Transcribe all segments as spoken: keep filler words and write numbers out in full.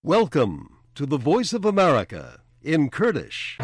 Welcome to the Voice of America in Kurdish.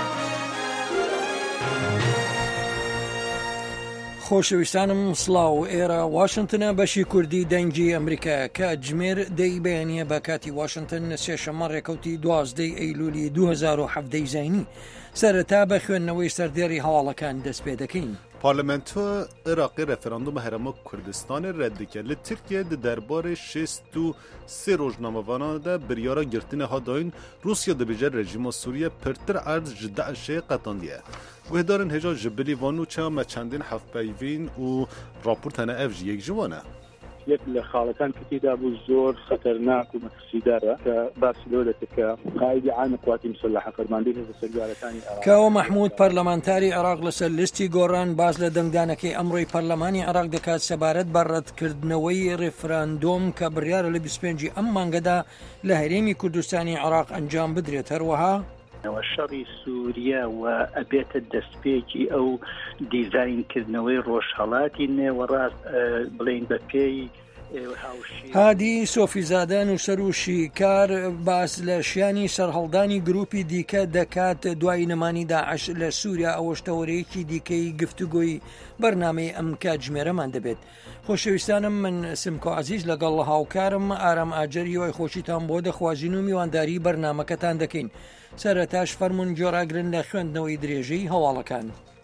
خۆشەویستانم سڵاو ئێرە واشنگتنە بەشی کوردی دەنگی ئەمریکا کە جمێر دەی بەیانیە بە کاتی واشنگتن سێشەمە ڕێکەوتی دوازدەی ئەیلولی دوو هەزار و حەڤدەی زاینی سەرەتا بە خوێندنەوەی سەردێڕی هەواڵەکان دەست پێ دەکەین. پارلمانتو عراقی رفراندوم هرم کردستان رد کرد. ترکیه در دربار شصت و سه روزنامه‌وانان ده بریارا گرتن ها داین روسیا دبیجر رژیم سوریه پرتر ارز جدعش قطاندیه. وهدارن هجا جبلی وانو چه ما چندین هفت پیوین و راپورت هنه افج یک جوانه. یک لخالتان كتيدا أبو الزور خطرناك ومتسيدارة كبارسلونة كقائد عام قوات مسلحة فرماندين السجارة ثاني كاو محمود برلمانتاري عراق لسر لستي گۆڕان باز لە دەنگدانەکەی ئەمڕۆی پەرلەمانی عراق دەکات سەبارەت بە ڕەتکردنەوەی ڕێفراندۆم کە بڕیارە لە بیست و پێنجی ئەم مانگەدا لە هەرێمی کوردستانی عراق ئەنجام بدرێت. هەروەها وشەڕی سووریا و ئەبێتە دەستپێکی ئەو دیزاینکردنەوەی ڕۆژهەڵاتی نێوەڕاست بڵین بە پێی هادی سۆفیزادە نووسەر و شیکار باس لە شیانی سەرهەڵدانی گروپی دیکە دەکات دوای نەمانی داعش لە سووریا ئەوەشتەوەرەیەکی دیکەی گفتوگۆی بەرنامەی ئەم کاتژمێرەمان دەبێت. خۆشەویستانم من سمکۆ عەزیز لەگەڵ هاوکارم ئارام ئاجەریەوەی خۆشیتان بۆ دەخوازین و میوانداری بەرنامەکەتان دەکەین. سەرەتاش فەرمون جۆراگرن لە خوێندنەوەی درێژەی هەواڵەکان.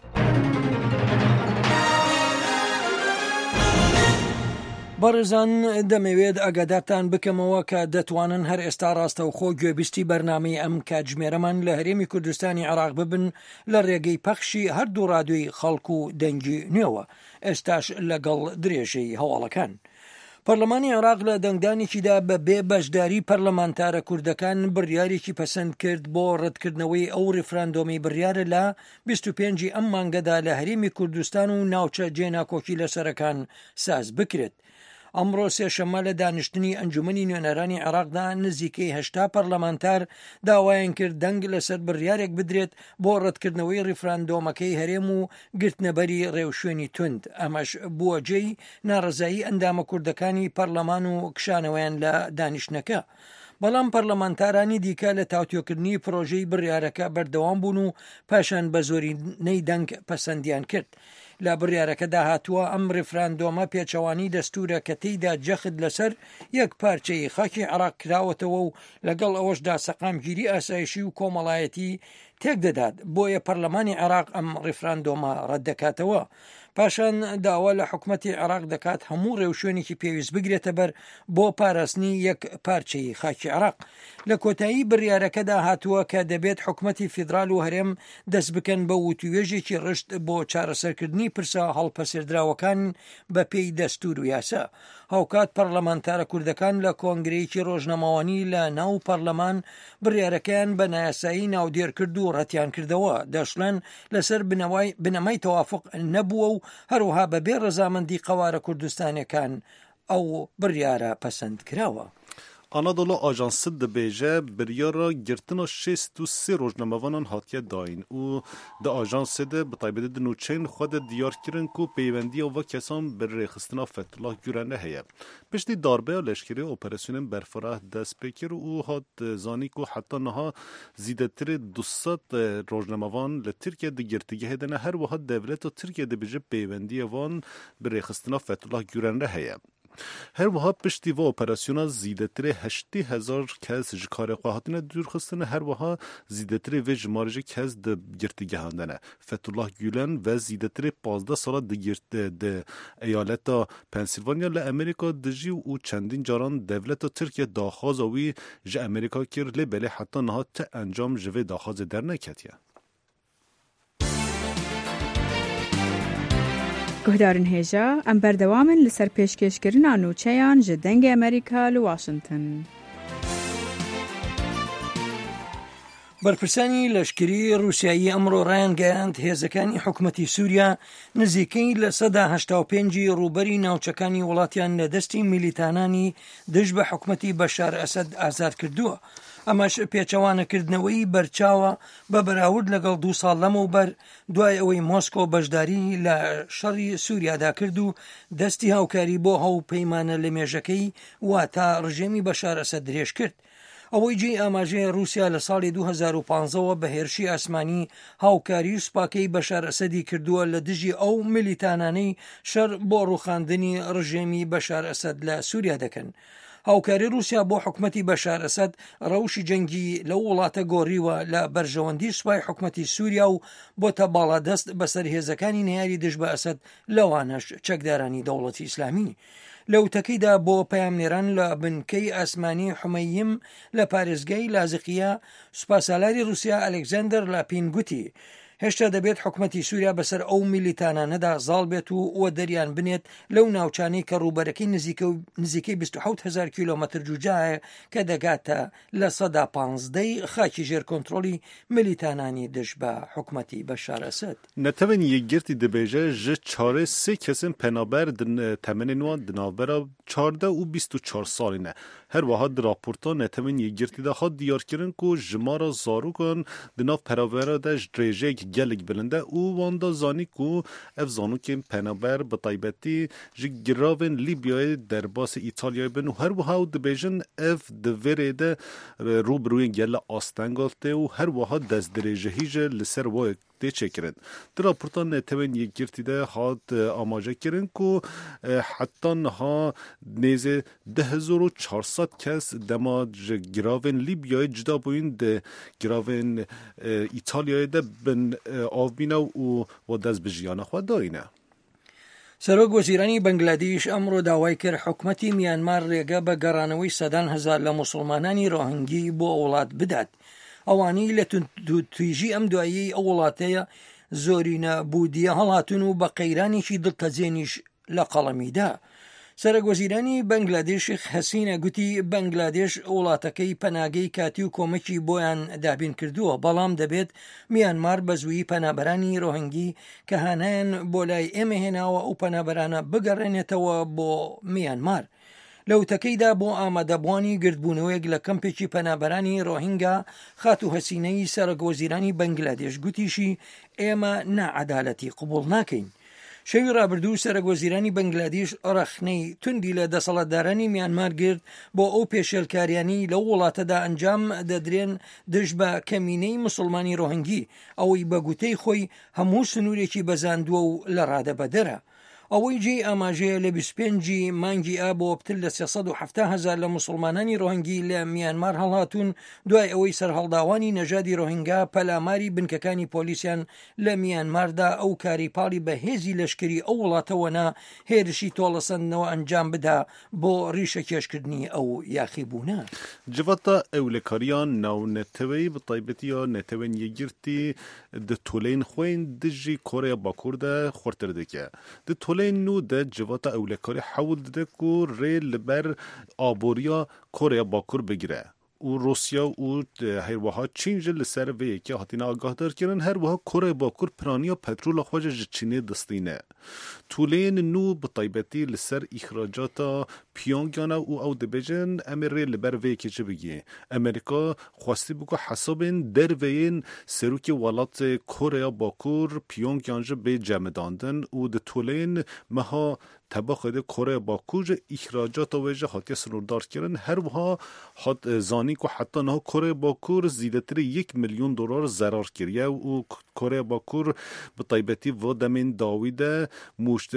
بەڕێزان دەمەوێت ئەگادارتان بکەمەوە کە دەتوانن هەر ئێستا ڕاستەوخۆ گوێبیستی بەرنامەی ئەم کاتژمێرەمان لە هەرێمی کوردستانی عراق ببن لە ڕێگەی پەخشی هەردوو ڕادیۆی خەڵک و دەنگی نوێوە. ئێستاش لەگەڵ درێژەی هەواڵەکان. پەرلەمانی عراق لە دەنگدانێکیدا بە بێ بەشداری پەرلەمانتارە کوردەکان بڕیارێکی پەسەند کرد بۆ ڕەتکردنەوەی ئەو ڕێفراندۆمی بڕیارە لە بیست و پێنجی ئەم مانگەدا لە هەرێمی کوردستان و ناوچە جێناکۆکی لەسەرەکان ساز بکرێت. ئەمڕۆ سێشەمە لە دانیشتنی ئەنجومەنی نوێنەرانی عراقدا نزیکەی هەشتا پەرلەمانتار داوایان کرد دەنگ لەسەر بڕیارێک بدرێت بۆ ڕەتکردنەوەی ڕێفراندۆمەکەی هەرێم و گرتنەبەری ڕێوشوێنی تند. ئەمەش بووە جێی ناڕەزایی ئەندامە کوردەکانی پەرلەمان و کشانەوەیان لە دانیشتنەکە. بەڵام پەرلەمانتارانی دیکە لە تاوتۆکردنی پرۆژەی بڕیارەکە بەردەوام بوون و پاشان بە زۆرینەی دەنگ پەسەندیان کرد. لە بڕیارەکەدا هاتووە ئەم ڕێفراندۆمە پێچەوانی دەستورە کە تێیدا جەخت لەسەر یەک پارچەی خاکی عراق کراوەتەوە و لەگەڵ ئەوەشدا سەقامگیری ئاسایشی و کۆمەڵایەتی تێک دەدات. بۆیە پەرلەمانی عراق ئەم ڕێفراندۆمە ڕەت دەکاتەوە. پاشان داوا لە حکومەتی عراق دەکات هەموو ڕێوشوێنێکی پێویست بگرێتە بەر بۆ پاراستنی یەک پارچەی خاکی عراق. لە کۆتایی بڕیارەکەدا هاتووە کە دەبێت حکومەتی فیدرال و هەرێم دەست بکەن بە وتوێژێکی ڕشت بۆ چارەسەرکردنی پرسە هەڵپەسێردراوەکان بە پێی دەستور و یاسا. هاوکات پەرلەمانتارە کوردەکان لە کۆنگرەیەکی ڕۆژنەماوانی لە ناو پەرلەمان بڕیارەکەیان بە نایاسایی ناودێر کرد و ڕەتیان کردەوە. دەشڵەن لەسەر بنەمای تەوافق نەبووە و هەروها بەبێ ڕەزامەندی قەوارە کوردستانەکان ئەو بڕیارە پەسەند کراوە. Anadolu Ajansı dibêje biryara girtina şêst û sê rojnamevanan hatiye dayîn û di ajansê de bi taybetî di nûçeyên xwe de diyar kirin ku peyvendiya ve kesan bi rêxistina Fethullah Gülen re heye. Piştî darbeya leşkerî operasyonên berfireh dest pê kir û hat zanî ku heta niha zîdetirê du sed rojnamevan li Tirkiye di girtîgehê de ne her wiha devleta Tirkiye dibêje peyvendiya van bi rêxistina Fethullah Gülen re heye. Her wiha piştî vê operasyona zîdetirê heştê hezar kes ji karê xwe hatine dûrxistin, her wiha zîdetirê vê ji marê kes di girtîgehan de ne. Fethullah Gülen ve zîdetirê pazdeh sala di di eyaleta Pensilvanya li Amerîka dijî û çendîn caran devleta Tirkiye daxwaza wî ji Amerîka kir lê belê heta niha te encam ji vê daxwazê derneketiye. گهدارن هێژە ئەم بەردەوامن لەسەر پێشکەشکردنا نوچەیان ji dengê ئەمریکا li Washington. بەرپرسانی لەشکری رووسایی ئەمڕۆ ڕایانگەیاند هێزەکانی حکومەتی سووریا نزیکەی لە سەدا هەشتا و پێنجی ڕووبەری ناوچەکانی وڵاتیان لە دەستی میلیتانانی دژ بە حکومەتی بەشار ئەسەد ئازاد کردووە. ئەمەش پێچەوانەکردنەوەی بەرچاوە بە بەراورد لەگەڵ دوو ساڵ لەمەوبەر دوای ئەوەی مۆسکۆ بەشداری لە شەڕی سووریادا کرد و دەستی هاوکاری بۆ هەو پەیمانە لە مێژەکەی وا تا ڕژێمی بەشار ئەسەد درێژ کرد. ئەوەی جێی ئاماژەیە رووسیا لە ساڵی دوو هەزار و پانزەوە بە هێرشی ئاسمانی هاوکاری و سوپاکەی بەشار ئەسەدی کردووە لە دژی ئەو ملیتانانەی شەر بۆ ڕوخاندنی ڕژێمی بەشار ئەسەد لە سووریا دەکەن. هاوکاری رووسیا بۆ حکومەتی بەشار ئەسەد ڕەوشی جەنگی لەو وڵاتە گۆڕیوە لە بەرژەوەندی سوپای حکومەتی سووریا و بۆتە باڵادەست بەسەر هێزەکانی نەیاری دژ بە ئەسەد لەوانەش چەکدارانی دەوڵەتی ئیسلامی. لەوتەکەیدا بۆ پەیامنێران لە بنکەی ئاسمانی حومەیم لە پارێزگای لازقیە سوپاسالاری رووسیا ئەلێکزاندەر لاپین گوتی هێشتا دەبێت حکومەتی سووریا بەسەر ئەو میلیتانانەدا زاڵ بێت و وە دەریان بنێت لەو ناوچانەی کە ڕووبەرەکەی نزیکەی بیست و حەوت هەزار کیلۆمەتر جوجایە کە دەگاتە لە سەدا پانزدەی خاکی ژێر کۆنتڕۆلی میلیتانانی دژ بە حکومەتی بەشار ئەسەد. نەتەوەن یەکگرتی دەبێژە ژە چارێ سێ کەسن پەنابەر تەمەنێن وان دناوبەرە چاردە و بیست و چار ساڵینە. هەروەها راپۆرتا نەتەوەن یەکگرتیدا ها دیارکردن ku ژمارە زاروکان دناو پەنابەرەدا درێژەیەک gelek bilinde û wanda zanî ku ev zanûkên penaber bi taybetî ji giravên Libyayê derbasê İtalyayê bin û her wiha dibêjin ev di vêrê de rûbirûyên gela astengal tê û her wiha destdirêjehî ji li ser wê tê çêkirin. Di raporta netewên yekgirtî de hat amajekirin ku heta niha nêzê deh hezar û çar sed kes dema ji giravên Libyayê cida bûyîn di giravên İtalyayê de bin avbîna û we dest bi jiyana xwe dayîne. سەرۆک وەزیرانی بەنگلادێش ئەمڕۆ داوای کرد حکومەتی میانمار ڕێگە بە گەڕانەوەی سەدان هەزار لە موسڵمانانی ڕۆهینگی بۆ وڵات بدات. ئەوانەی لە تویژی ئەم دوایی ئەو وڵاتەیە زۆرینە بوودیە هەڵاتون و بە قەیرانێکی دڵتەجێنیش لە قەڵەمیدا. سەرۆک وەزیرانی بەنگلادێش هەسینە گوتی بەنگلادێش وڵاتەکەی پەناگەی کاتی و کۆمەکی بۆیان دابین کردووە بەڵام دەبێت میانمار بە زوویی پەنابەرانی ڕۆهینگی کە هانایان بۆ لای ئێمە هێناوە ئەو پەنابەرانە بگەڕێنێتەوە بۆ میانمار. لەوتەکەیدا بۆ ئامادەبوانی گردبوونەوەیەک لە کەمپێکی پەنابەرانی ڕۆهینگا خات و هەسینەی سەرۆک وەزیرانی بەنگلادێش گوتیشی ئێمە نائەدالەتی قبوڵ ناکەین. شەوی ڕابردوو سەرۆک وەزیرانی بەنگلادێش ڕەخنەی توندی لە دەسەڵاتدارانی میانمار گرت بۆ ئەو پێشێلکاریانی لەو وڵاتەدا ئەنجام دەدرێن دژ بە کەمینەی موسڵمانی ڕۆهینگی ئەوەی بە گوتەی خۆی هەموو سنوورێکی بەزاندووە و لە ڕادەبەدەرە. ئەوەی جێی ئاماژەیە لە بیست و پێنجی مانگی ئا بۆ پتر لە سێسەد و هەفتە هەزار لە موسڵمانانی ڕۆهینگی لە میانمار هەڵهاتوون دوای ئەوەی سەرهەڵداوانی نەژادی ڕۆهینگا پەلاماری بنکەکانی پۆلیسیان لە میانماردا ئەو کاری پاڵی بە هێزی لەشکری ئەو وڵاتەوەنا هێرشی تۆڵەسەندنەوە ئەنجام بدا بۆ ڕیشە کێشکردنی ئەو یاخیبوونە. Civata ewlekariyan navneteweyî bi taybetî ya netewên yekgirtî di toleyên xwe dijî Koreya Bakur de xurtir dike. Di toleyên nû de civata ewlekarî hewl dide ku rê li ber aboriya Koreya Bakur bigire. û Rusya û herwiha Çîn ji li ser vê yekê hatîne agahdar her wiha Koreya Bakur piraniya petrola xwe ji Çînê distîne. Tûleyên nû bi taybetî li ser îxracata Pyongyana û ew dibêjin em ê rê li ber vê yekê çi bigî. Amerîka xwestî bû ku hesabên derveyên serokê welatê Koreya Bakur Pyongyan ji bê cemidandin û di tûleyên meha tebaxê de Koreya Bakur ji îxracata wê ji hatiye sınırdarkirin her wiha hat zanî ku heta niha Koreya Bakur zîdetirî yek milyon dolar zerar kiriye û Koreya Bakur bi taybetî vê demên dawî de mûşt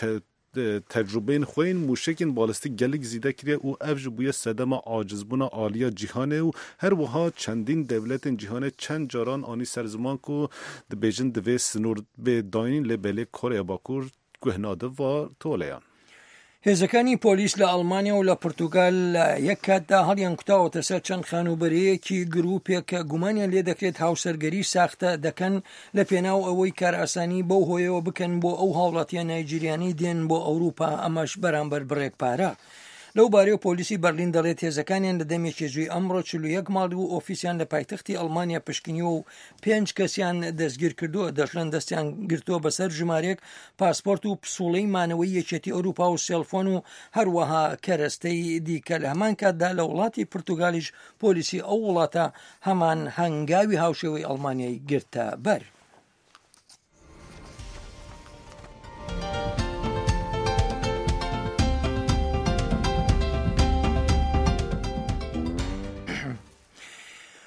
tecrübeyên xwên mûşekên balîstîk gelek zîde kiriye û ev ji bûye sedema acizbûna aliya cîhanê û her wiha çendîn devletên cîhanê çend caran anî ser ziman ku dibêjin divê sinûr bê dayîn lê belê Koreya Bakur guhnadı var toleyan. هێزەکانی پۆلیس لە ئەڵمانیا و لە پرتوگال لە یەک کاتدا هەڵیان کوتاوەتە سەر چەند خانوبەرەیەکی گروپێک کە گومانیان لێ دەکرێت هاوسەرگەری ساختە دەکەن لە پێناو ئەوەی کار ئاسانی بەو هۆیەوە بکەن بۆ ئەو هاوڵاتیە نایجیریانی دێن بۆ ئەوروپا ئەمەش بەرامبەر بڕێک پارە. لەو بارەیە پۆلیسی بەرلین دەڵێت هێزەکانیان لە دەمێکی ژووی ئەمڕۆ چل و یەک ماڵی و ئۆفیسیان لە پایتەختی ئەڵمانیا پشکنیوە و پێنج کەسیان دەستگیر کردووە دەشڵەن دەستیان گرتووە بەسەر ژمارێک پاسپۆرت و پسوڵەی مانەوەی یەکێتی ئەوروپا و سێلفۆن و هەروەها کەرەستەی دیکە لە هەمان کاتدا لە وڵاتی پورتوگالیش پۆلیسی ئەو وڵاتە هەمان هەنگاوی هاوشێوەی ئەڵمانیای گرتە بەر.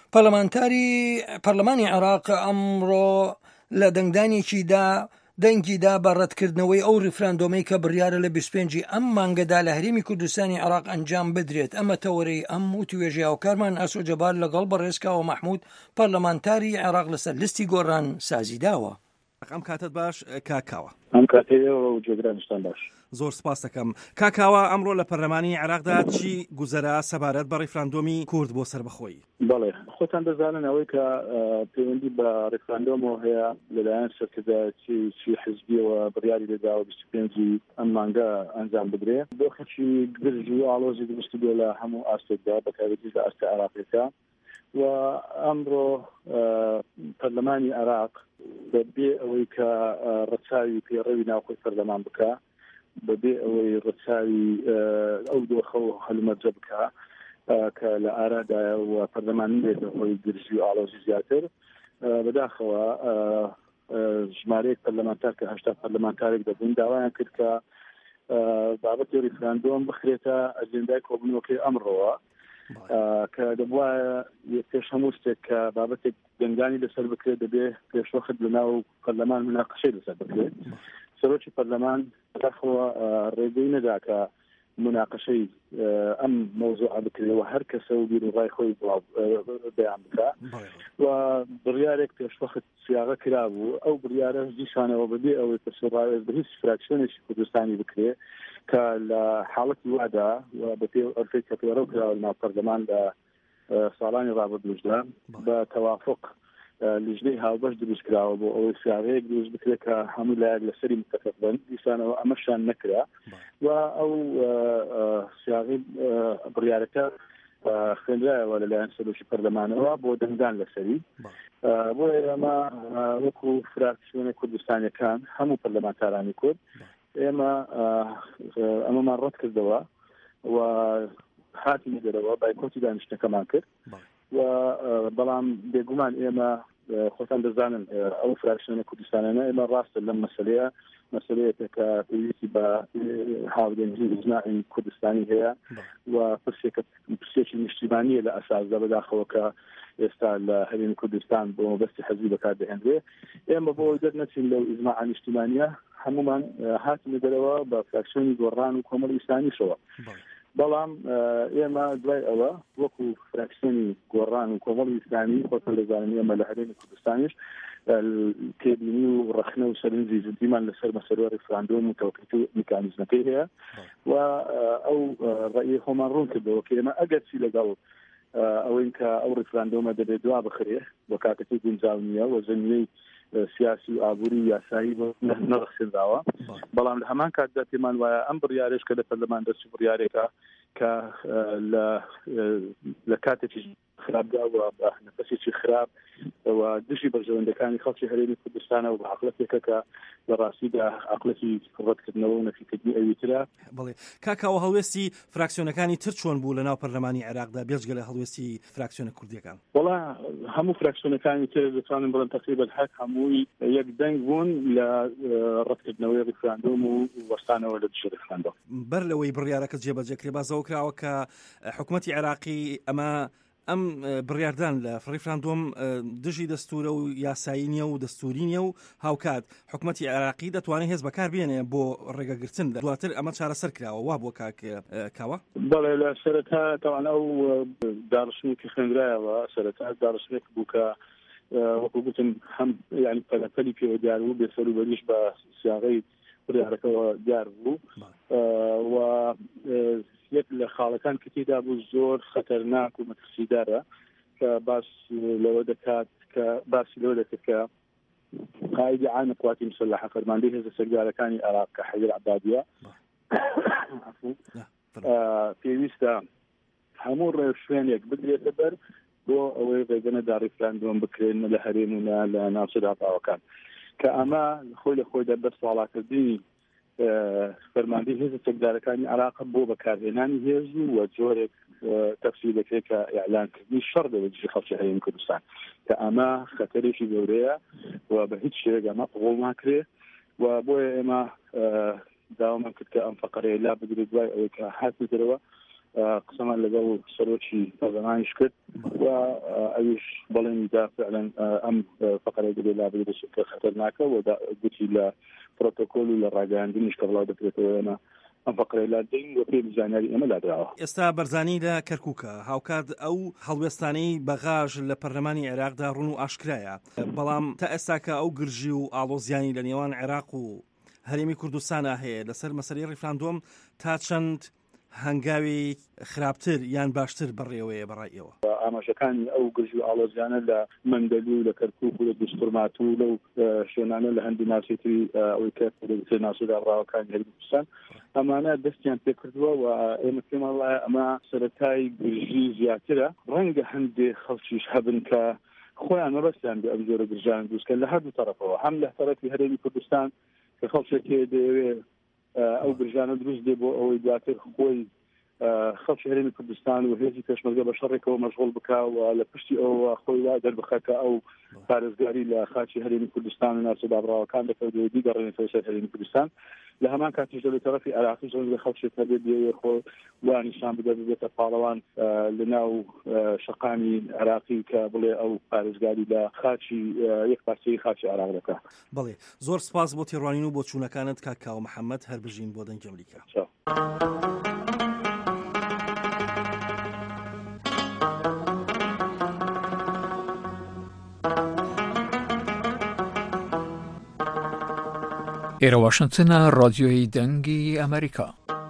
پەرلەمانتاری پەرلەمانی عێراق ئەمڕۆ لە دەنگدانێکیدا دەنگیدا بە ڕەتکردنەوەی ئەو ڕیفراندۆمەی کە بڕیارە لە بیست و پێنجی ئەم مانگەدا لە هەرێمی کوردستانی عێراق ئەنجام بدرێت. ئەمە تەوەرەی ئەم وتوێژەیە هاوکارمان ئاسۆ جەبار لەگەڵ بەڕێزکاوە مەحموود پەرلەمانتاری عێراق لەسەر لیستی گۆڕان سازی داوە. ئەم کاتت باش کاکاوە. ئەم کاتەیەوە و جێگرانشتان باش. زۆر سپاس دەکەم. کاکاوە ئەمڕۆ لە پەرلەمانی عێراقدا چی گوزەرا سەبارەت بە ڕیفراندۆمی کورد بۆ سەربەخۆیی؟ بەڵێ خۆتان دەزانن ئەوەی کە پەیوەندی بە ڕیفراندۆمەوە هەیە لەلایەن سەرکردایەتی چی حزبیەوە بڕیاری لێداوە بیست و پێنجی ئەم مانگە ئەنجام بدرێ بۆ خەڵکی گرژ و ئاڵۆزی دروست بێ لە هەموو ئاستێکدا بەتایبەتی لە ئاستی عێراقیەکە و ئەمڕۆ پەرلەمانی عێراق بەبێ ئەوەی کە ڕەچاوی پێڕەوی ناوخۆی پەرلەمان بکە بەبێ ئەوەی ڕەچاوی ئەو دۆخە و هەلومەرجە بکە کە لە ئارادایە و پەرلەمان نێت بەهۆی گرژی و ئاڵۆزی زیاتر بەداخەوە ژمارەیەک پەرلەمانتار کە هەشتا پەرلەمانتارێک دەبوون داوایان کرد کە بابەتی ڕیفراندۆم بخرێتە ئەجێندای کۆبوونەوەکەی ئەمڕۆوە کە دەبوایە پێش هەموو شتێک کە بابەتێک دەنگانی لەسەر بکرێت دەبێ پێشوەخت لەناو پەرلەمان مناقەشەی لەسەر بکرێت. سەرۆکی پەرلەمان بەداخەوە ڕێگەی نەدا کە مناقەشەی ئەم مەوزوعە بکرێتەوە هەر کەسە و بیر و ڕای خۆی بەیان بکە و بڕیارێک پێشوەخت سیاغە کرابوو ئەو بڕیارە دیسانەوە بەبێ ئەوەی پەسەڕایەت بە هیچ فراکسیۆنێکی کوردستانی بکرێت کە لە حاڵەتی وادا و بە پێ ئەرفەی کە پێڕەو کراوە لەناو پەرلەمان لە ساڵانی ڕابردووشدا بە تەوافق لیژنەی هاوبەش دروست کراوە بۆ ئەوەی سیاغەیەک دروست بکرێت کە هەموو لایەک لەسەری متفق بن دیسانەوە ئەمەشان نەکرا و ئەو سیاغی بڕیارەکە خوێندرایەوە لەلایەن سەرۆکی پەرلەمانەوە بۆ دەنگدان لەسەری بۆ ئێمە وەکو فراکسیۆنە کوردستانیەکان هەموو پەرلەمانتارانی کورد ئێمە ئەمەمان ڕەت کردەوە و هاتی دەرەوە بایکۆتی دانیشتەکەمان کرد و بەڵام بێگومان ئێمە خۆتان دەزانن ئەو فراکسیۆنە کوردستانانە ئێمە ڕاستە لەم مەسەلەیە مەسەلەیەکە کە پێویستی بە هاودێنجی ئیجماعی کوردستانی هەیە و پرسێکی نیشتیمانیە لە ئەساسدا بەداخەوە کە ئێستا لە هەرێمی کوردستان بۆ مەبەستی حەزبی بەکاردەهێنرێ ئێمە بۆ دەرنەچین لەو ئیجماع نیشتیمانیە هەمومان هاتینە دەرەوە بە فراکسیۆنی گۆڕان و کۆمەڵی ئیسلامیشەوە بەڵام ئێمە دوای ئەوە وەکو فراکسیۆنی گۆڕان و کۆمەڵی ئیسلامی خۆتان دەزانن ئێمە لە هەرێمی کوردستانیش تێبینی و ڕەخنە و سەرنجی جدیمان لەسەر مەسەلەی ڕیفراندۆم و تەوقیت و میکانیزمەکەی هەیە و ئەو ڕەئی خۆمان ڕوون کردەوە کە ئێمە ئەگەر چی لەگەڵ ئەوەی کە ئەو ڕیفراندۆمە دەبێت دوا بخرێ بە کاتەکەی گونجاو نییە و زەمینەی سیاسی و ئابووری و یاسایی نەڕەخسێنراوە بەڵام لە هەمان کاتدا پێمان وایە ئەم بڕیارێش کە لە پەرلەمان دەست بڕیارێکە کە لە کاتێکی خراپدا و نەفەسێکی خراپ و دژی بەرژەوەندەکانی خەڵکی هەرێمی کوردستانە و بە عەقڵەتێکە کە لە ڕاستیدا عەقڵەتی ڕەتکردنەوە و نەفیکردنی ئەویترا. بەڵێ کاکاوە هەڵوێستی فراکسیۆنەکانی تر چۆن بوو لە ناو پەرلەمانی عێراقدا بێجگە لە هەڵوێستی فراکسیۆنە کوردیەکان؟ وەڵا هەموو فراکسیۆنەکانی تر دەتوانن بڵێن تقریبا هەر هەمووی یەک دەنگ بوون لە ڕەتکردنەوەی ڕیفراندۆم و وەستانەوە لە دژی ڕیفراندۆم. بەر لەوەی بڕیارەکە جێبەجێکرێ بازەوە کراوە کە حکوومەتی عێراقی ئەمە ئەم بڕیاردان لە ڕیفراندۆم دژی دەستورە و یاسایی نیە و دەستوری نیە و هاوکات حکوومەتی عێراقی دەتوانێت هێز بەکار بێنێ بۆ ڕێگەگرتن دواتر ئەمە چارەسەر کراوە وا بۆ کاوە؟ بەڵێ لە سەرەتا تاوان ئەو داڕشتێکی خوێندرایەوە سەرەتا داڕشتێک بوو کە وەکو گوتم هەم یعنی پەلەپەلی پێوە دیار بوو بێسەر و بەریش بە سیاغەی بڕیارەکەەوە دیار بوو و یەک لە خاڵەکان کە تێدا بوو زۆر خەتەرناک و مەترسیدارە کە باس لەوە دەکات کە باسی لەوە دەکات کە قائیدی عامە قواتی مسلحە فەرماندەی هێزە سەرکردارەکانی عێراق کە حەیدەر عەبادیە پێویستە هەموو ڕێو شوێنێک بدرێتە بەر بۆ ئەوەی ڕێگەنەدا ڕیفراندۆم بکرێن لە هەرێم و لە ناوچەدا باوەکان کە ئەمە خۆی لە خۆی دەبەست ساڵاکردنی فەرماندەی هێزە سەرکردارەکانی عێراق بۆ بەکارهێنانی هێز و جۆرێک تەفسیرەکەی کە ئیعلانکردنی شەڕ دەوێت دژی خەڵکی هەرێمی کوردستان کە ئەمە خەتەرێکی گەورەیە و بە هیچ شێوەیەک ئەمە قبوڵ ناکرێ و بۆیە ئێمە داوامان کرد کە ئەم فەقەرەیە لا بدرێت دوای ئەوەی کە هاتنە دەرەوە قسمان لەگەڵ سەرۆکی پەرلەمانیش کرد و ئەویش بەڵێنیدا فعلا ئەم فقرەی دەبێت لابێت کە خەتەرناکە و گوتی لە پرۆتۆکۆل و لە ڕاگەیاندنیش کە بڵاو دەکرێتەوە ئێمە ئەم فقرەی لادەین و پێی بزانیاری ئێمە لادراوە. ئێستا بەرزانی لە کەرکووکە هاوکات ئەو هەڵوێستانەی بەغاژ لە پەرلەمانی عێراقدا ڕوون و ئاشکرایە، بەڵام تا ئێستاکە ئەو گرژی و ئاڵۆزیانی لە نێوان عێراق و هەرێمی کوردستانە هەیە لەسەر مەسەلەی ڕیفراندۆم تا چەند هەنگاوی خراپتر یان باشتر بەڕێوەیە بەڕایەوە. ئاماژەکانی ئەو گرژ و ئاڵۆزیانە لە مەندەلو و لە کەرکووک و لە دوستورمات و لەو شوێنانە لە هەندی ناسێتری ئەوەی کە ناسودا ڕاوەکانی هەرێمی کوردستان ئەمانە دەستیان پێ کردووە و ئێمە پێمان وایە ئەمە سەرەتای گرژی زیاترە. ڕەنگە هەندێک خەڵکیش هەبن کە خۆیان مەبەستیان بێ ئەم جۆرە گرژان دروستکەن لە هەردوو تەرەفەوە، هەم لە تەرەفی هەرێمی کوردستان کە خەڵکێکی دەیەوێت ئەو گرژانە دروست دێ بۆ ئەوەی دواتر خۆی خەڵکی هەرێمی کوردستان و هێزی پێشمەرگە بە شەڕێکەوە مەشغوڵ بکاوە لە پشتی ئەوە خۆی وا دەربخەکە ئەو پارێزگاری لە خاچی هەرێمی کوردستان و ناسودابڕاوەکان دەکەوێت دیگەڕێنێتەوە سەر هەرێمی کوردستان. لە هەمان کاتیش لە تەرەفی عێراقی زۆر خەڵکی هەبێت دەیەوێت خۆ وا نیشان بدە ببێتە پاڵەوان لە ناو شەقامی عێراقی کە بڵێ ئەو پارێزگاری لە خاچی یەک پارچەی خاچی عێراق دەکات. بەڵێ زۆر سپاس بۆ تێڕوانین و بۆ چوونەکانت کاک کاوە محەممەد هەر بژین بۆ دەنگ ئەمریکا. ئێرە واشنگتنە ڕادیۆی دەنگی ئەمریکا.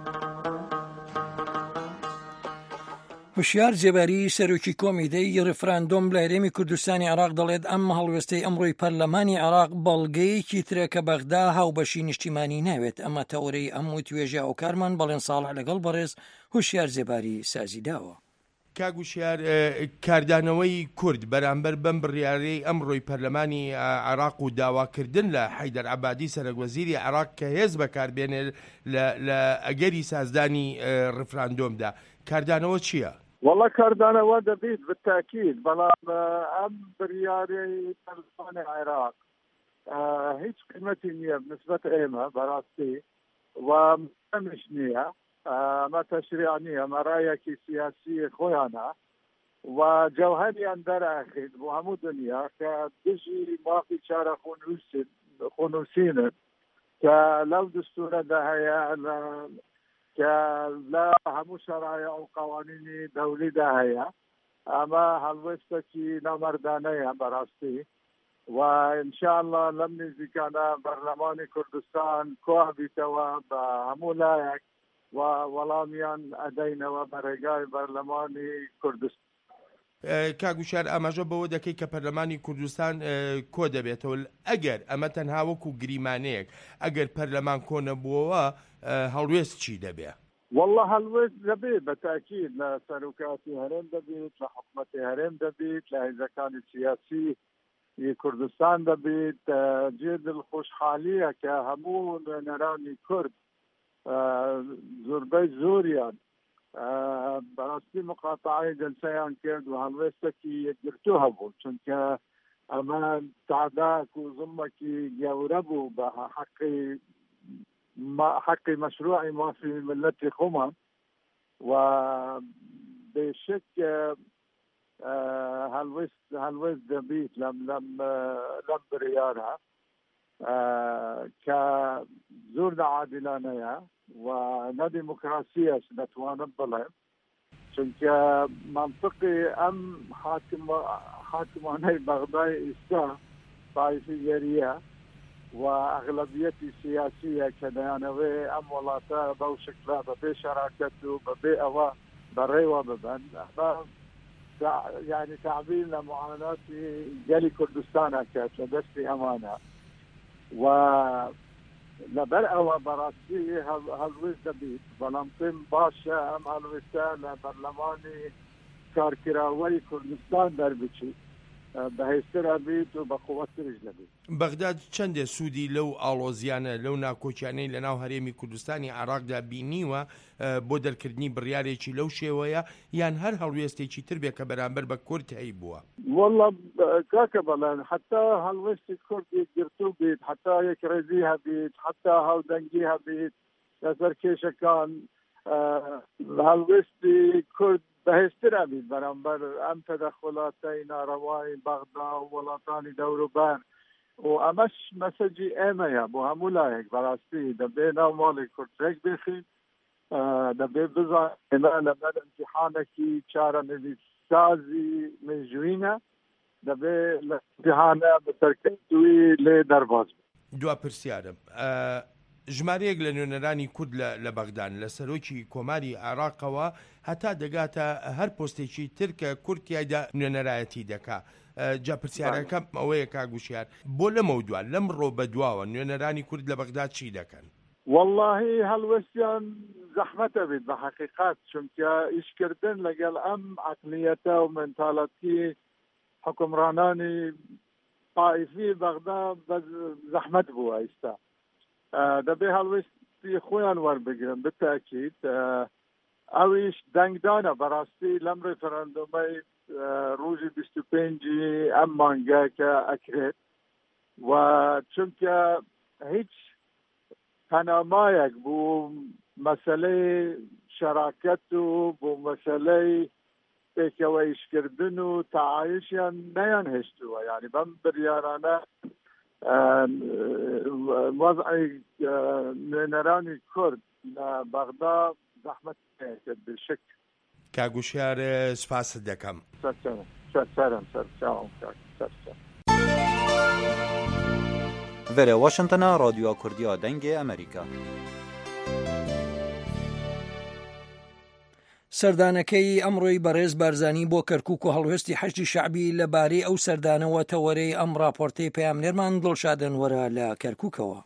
هوشیار جێباری سەرۆکی کۆمیدەی ڕێفراندۆم لە هەرێمی کوردستانی عێراق دەڵێت ئەم هەڵوێستەی ئەمڕۆی پەرلەمانی عێراق بەڵگەیەکی ترە کە بەغدا هاوبەشی نیشتیمانی ناوێت. ئەمە تەورەی ئەمووی توێژە ئەو کارمان بەڵێن ساڵح لەگەڵ بەڕێز هوشیار جێباری سازی داوە. کاگوشیار کاردانەوەی کورد بەرامبەر بەم بڕیارەی ئەمڕۆی پەرلەمانی عێراق و داواکردن لە حەیدەر عەبادی سەرۆکوەزیری عێراق کە هێز بەکاربێنێت لە ئەگەری سازدانی ڕێفراندۆمدا کاردانەوە چییە؟ والله کاردانەوە دەبێت بالتاکید، بەڵام ئەم بڕیارەی پەرلەمانی عێراق هیچ قیمەتی نییە بنسبەت ئێمە بەڕاستی و مهمش نییە، ئەمە تەشریع نییە، ئەمە ڕایەکی سیاسی خۆیانە و جەوهەریان دەرەخیت بۆ هەموو دنیا کە دژی مافی چارە خۆنووسینت کە لەو دستورەدا هەیە کە لە هەموو شەرایع و قوانینی دەولیدا هەیە. ئەمە هەڵوێستێکی نامەردانەیە بەڕاستی و ئینشاءالله لەم نزیکانە بەرلەمانی کوردستان کۆبیتەوە بە هەموو لایەک و وەڵامیان ئەدەینەوە بە ڕێگای بەرلەمانی کوردستان. کاگوشار ئاماژە بەوە دەکەی کە پەرلەمانی کوردستان کۆ دەبێتەوە. ئەگەر ئەمە تەنها وەکو گریمانەیەک ئەگەر پەرلەمان کۆ نەبووەوە هەڵوێست چی دەبێ؟ والله هەڵوێست دەبێت بەتاکید لە سەرۆکاتی هەرێم دەبێت، لە حکوومەتی هەرێم دەبێت، لە هێزەکانی سیاسی کوردستان دەبێت. جێ دڵخۆشحالیە کە هەموو نوێنەرانی کورد زۆربەی زۆریان بەڕاستی مقاتعەی جەلسەیان کرد و هەڵوێستێکی یەکگرتوو هەبوو، چونکە ئەمە تعداک و زڵمێکی گەورە بوو بە حەقی حەقی مەشروعی مافی ملەتی خۆمان و بێشک هەڵوێست هەڵوێست دەبێت لەم لەم لەم بڕیارە کە زۆر نەعادلانەیە و نەدیموکراسیەش دەتوانم بڵێم، چونکە منطقی ئەم حاکمانەی بەغدای ئێستا تایفیگەریە و ئەغلەبیەتی سیاسیە کە دەیانەوێ ئەم وڵاتە بەو شکلە بەبێ شەراکەت و بەبێ ئەوە بەڕێوە ببن. یعنی تعبیر لە معاناتی گەلی کوردستانە کە لە دەستی ئەمانە و لەبەر ئەوە بەڕاستی هەڵوێست دەبێت، بەڵام پێم باشە ئەم هەڵوێستە لە بەرلەمانی کارکراوەی کوردستان دەربچێت، بەهێزترە بێت و بەقووەتترش دەبێت. بەغداد چەندێ سوودی لەو ئاڵۆزیانە لەو ناکۆچیانەی لە ناو هەرێمی کوردستانی عێراقدا بینیوە بۆ دەرکردنی بڕیارێکی لەو شێوەیە یان هەر هەڵوێستێکی تر بێ کە بەرامبەر بە کورد هەی بووە؟ والله کاکە بەڵێن حتا هەڵوێستی کورد یەکگرتوو بێت، حتا یەکڕێزی هەبێت، حتا هاودەنگی هەبێت لەسەر کێشەکان، هەڵوێستی کورد بەهێزترا بیت بەرامبەر ئەم تەدەخڵاتەی ناڕەوای بەغدا و وڵاتانی دەوروبەر و ئەمەش مەسەجی ئێمەیە بۆ هەموو لایەک بەڕاستی دەبێ ناو ماڵی کورتێک بخین دەبێ بزان ئێمە لەبەر ئیمتیحانێکی چارە نویسازی مێژووینە دەبێ لە ئیمتیحانە بەسەرکەوتووی لێ دەرباز دوا پرسیارم ژمارەیەک لە نوێنەرانی کورد لە بەغدان لە سەرۆکی کۆماری عێراقەوە هەتا دەگاتە هەر پۆستێکی تر کە کورتیایدا نوێنەرایەتی دەکا جا پرسیارەکەم ئەوەیە کاگوشیار بۆ لەمە دووە لەم ڕۆ بە دواوە نوێنەرانی کورد لە بەغدا چی دەکەن؟ واللهی هەڵوێستیان زەحمەتە بێت بە حەقیقات چونکە ئیشکردن لەگەڵ ئەم عەقلیەتە و مێنتاڵەتی حکومڕانانی طائفی بەغدا زەحمەت بووە ئێستا دەبێ هەڵوێستی خۆیان وەربگرن بتاکید ئەویش دەنگدانە بەڕاستی لەم ڕێفەرەندۆمەی ڕۆژی بیست و پێنجی ئەم مانگە کە ئەکرێت و چونکە هیچ پەنامایەک بوو مەسەلەی شەراکەت و بۆ مەسەلەی پێکەوە ئیشکردن و تەعایشیان نەیان هێشتووە یعنی بەم بریارانە وەضعی نوێنەرانی کورد لە بەغدا زەحمەت کرد بشک کاگوشیار سپاست دەکەم سەرم سەرچاوم Vere Washingtona Radyoya Kurdiya Dengê Amerîka. سەردانەکەی ئەمڕۆی بەڕێز بارزانی بۆ کەرکووک و هەڵوێستی حەشتی شەعبی لەبارەی ئەو سەردانەوە تەوەرەی ئەم راپۆرتەی پەیامنێرمان دڵشادن وەرە لە کەرکووکەوە.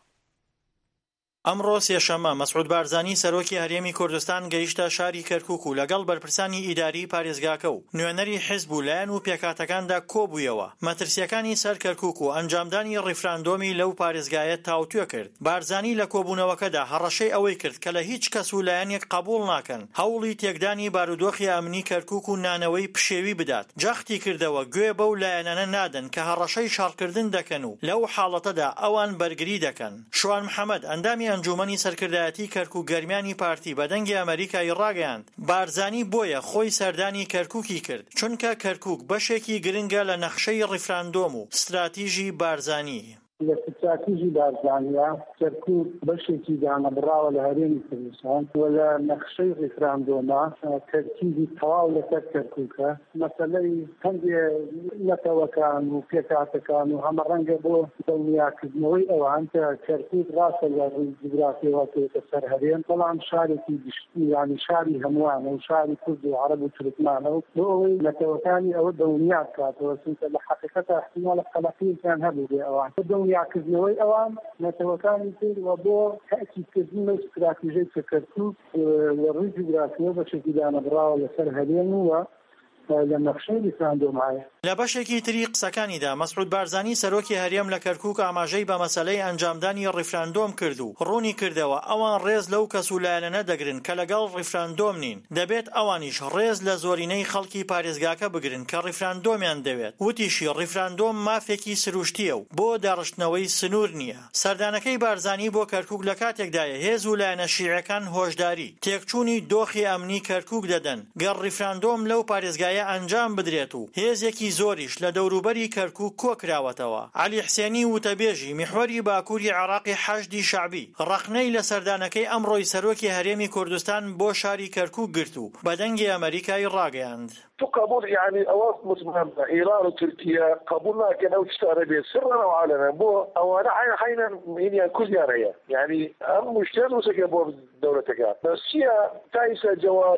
ئەمڕۆ سێشەممە مەسعود بارزانی سەرۆکی هەرێمی کوردستان گەیشتە شاری کەرکووک و لەگەڵ بەرپرسانی ئیداری پارێزگاکە و نوێنەری حیزب و لایەن و پێکاتەکاندا کۆبوویەوە مەترسیەکانی سەر کەرکووک و ئەنجامدانی ڕیفراندۆمی لەو پارێزگایەت تاوتوێ کرد. بارزانی لە کۆبوونەوەکەدا هەڕەشەی ئەوەی کرد کە لە هیچ کەس و لایەنێک قبول ناکەن هەوڵی تێکدانی بارودۆخی ئەمنی کەرکووک و نانەوەی پشێوی بدات. جەختی کردەوە گوێ بەو لایەنانە نادەن کە هەڕەشەی شاڕکردن دەکەن و لەو حاڵەتەدا ئەوان بەرگری دەکەن. شوان محەممەد ئەندامی ئەنجومەنی سەرکردایەتی کەرکووک گەرمیانی پارتی بە دەنگی ئەمریکای ڕاگەیاند بارزانی بۆیە خۆی سەردانی کەرکووکی کرد چونکە کەرکووک بەشێکی گرنگە لە نەخشەی ڕیفراندۆم و استراتیژی بارزانی. لە استراتیژی بارزانیا کەرکووک بەشێکی دانەبراوە لە هەرێمی کوردستان و لە نەخشەی ڕیفراندۆما تەرکیزی تەواو لەسەر کەرکووکە مەسەلەی هەندێ نەتەوەکان و پێکاتەکان و هەمەڕەنگە بۆ دڵنیاکردنەوەی ئەوان کە کەرکووک ڕاستە لە ڕووی جوگرافیەوە تێتە سەر هەرێم بەڵام شارێکی گشتی یانی شاری هەمووانە و شاری کورد و عەرەب و تورکمانە و بۆ ئەوەی نەتەوەکانی ئەوە دڵنیا بکاتەوە چونکە لە حەقیقەتە احتیمالە قەلەقیەکیان هەبوو بێ ئەوان یاکردنەوەی ئەوان نەتەوەکانی تر و بۆ تاکیدکردن و استراتیژەی کە کەرکووک لە ڕووی جوگرافیەوە بەشێکی دانەبراوە لەسەر هەرێم وە لە نەخشەی ڕیفراندۆمایە. لە بەشێکی تری قسەکانیدا مەسعود بارزانی سەرۆکی هەرێم لە کەرکووک ئاماژەی بە مەسەلەی ئەنجامدانی ڕیفراندۆم کرد و ڕوونی کردەوە ئەوان ڕێز لەو کەس و لایەنە دەگرن کە لەگەڵ ڕیفراندۆم نین دەبێت ئەوانیش ڕێز لە زۆرینەی خەڵکی پارێزگاکە بگرن کە ڕیفراندۆمیان دەوێت. وتیشی ڕیفراندۆم مافێکی سروشتیە و بۆ داڕشتنەوەی سنوور نییە. سەردانەکەی بارزانی بۆ کەرکووک لە کاتێکدایە هێز و لایەنە شیعەکان هۆشداری تێکچوونی دۆخی ئەمنی کەرکووک دەدەن گەڕ ڕیفراندۆم لەو پارێزگایە ئەنجام بدرێت و هێزێکی زۆریش لە دەوروبەری کەرکووک کۆکراوەتەوە. عەلی حسێنی وتەبێژی میحوەری باکووری عێراقی حەشدی شەعبی ڕەخنەی لە سەردانەکەی ئەمڕۆی سەرۆکی هەرێمی کوردستان بۆ شاری کەرکووک گرت و بە دەنگی ئەمریکای ڕاگەیاند. تو قبول يعني أواص مصمم إيران وتركيا قبولنا كنا وتشتغل سرا وعلنا بو أو أنا حين حين يعني كل يعني يعني أهم مشتري وسكبوا دولتك بس هي تايسة جواب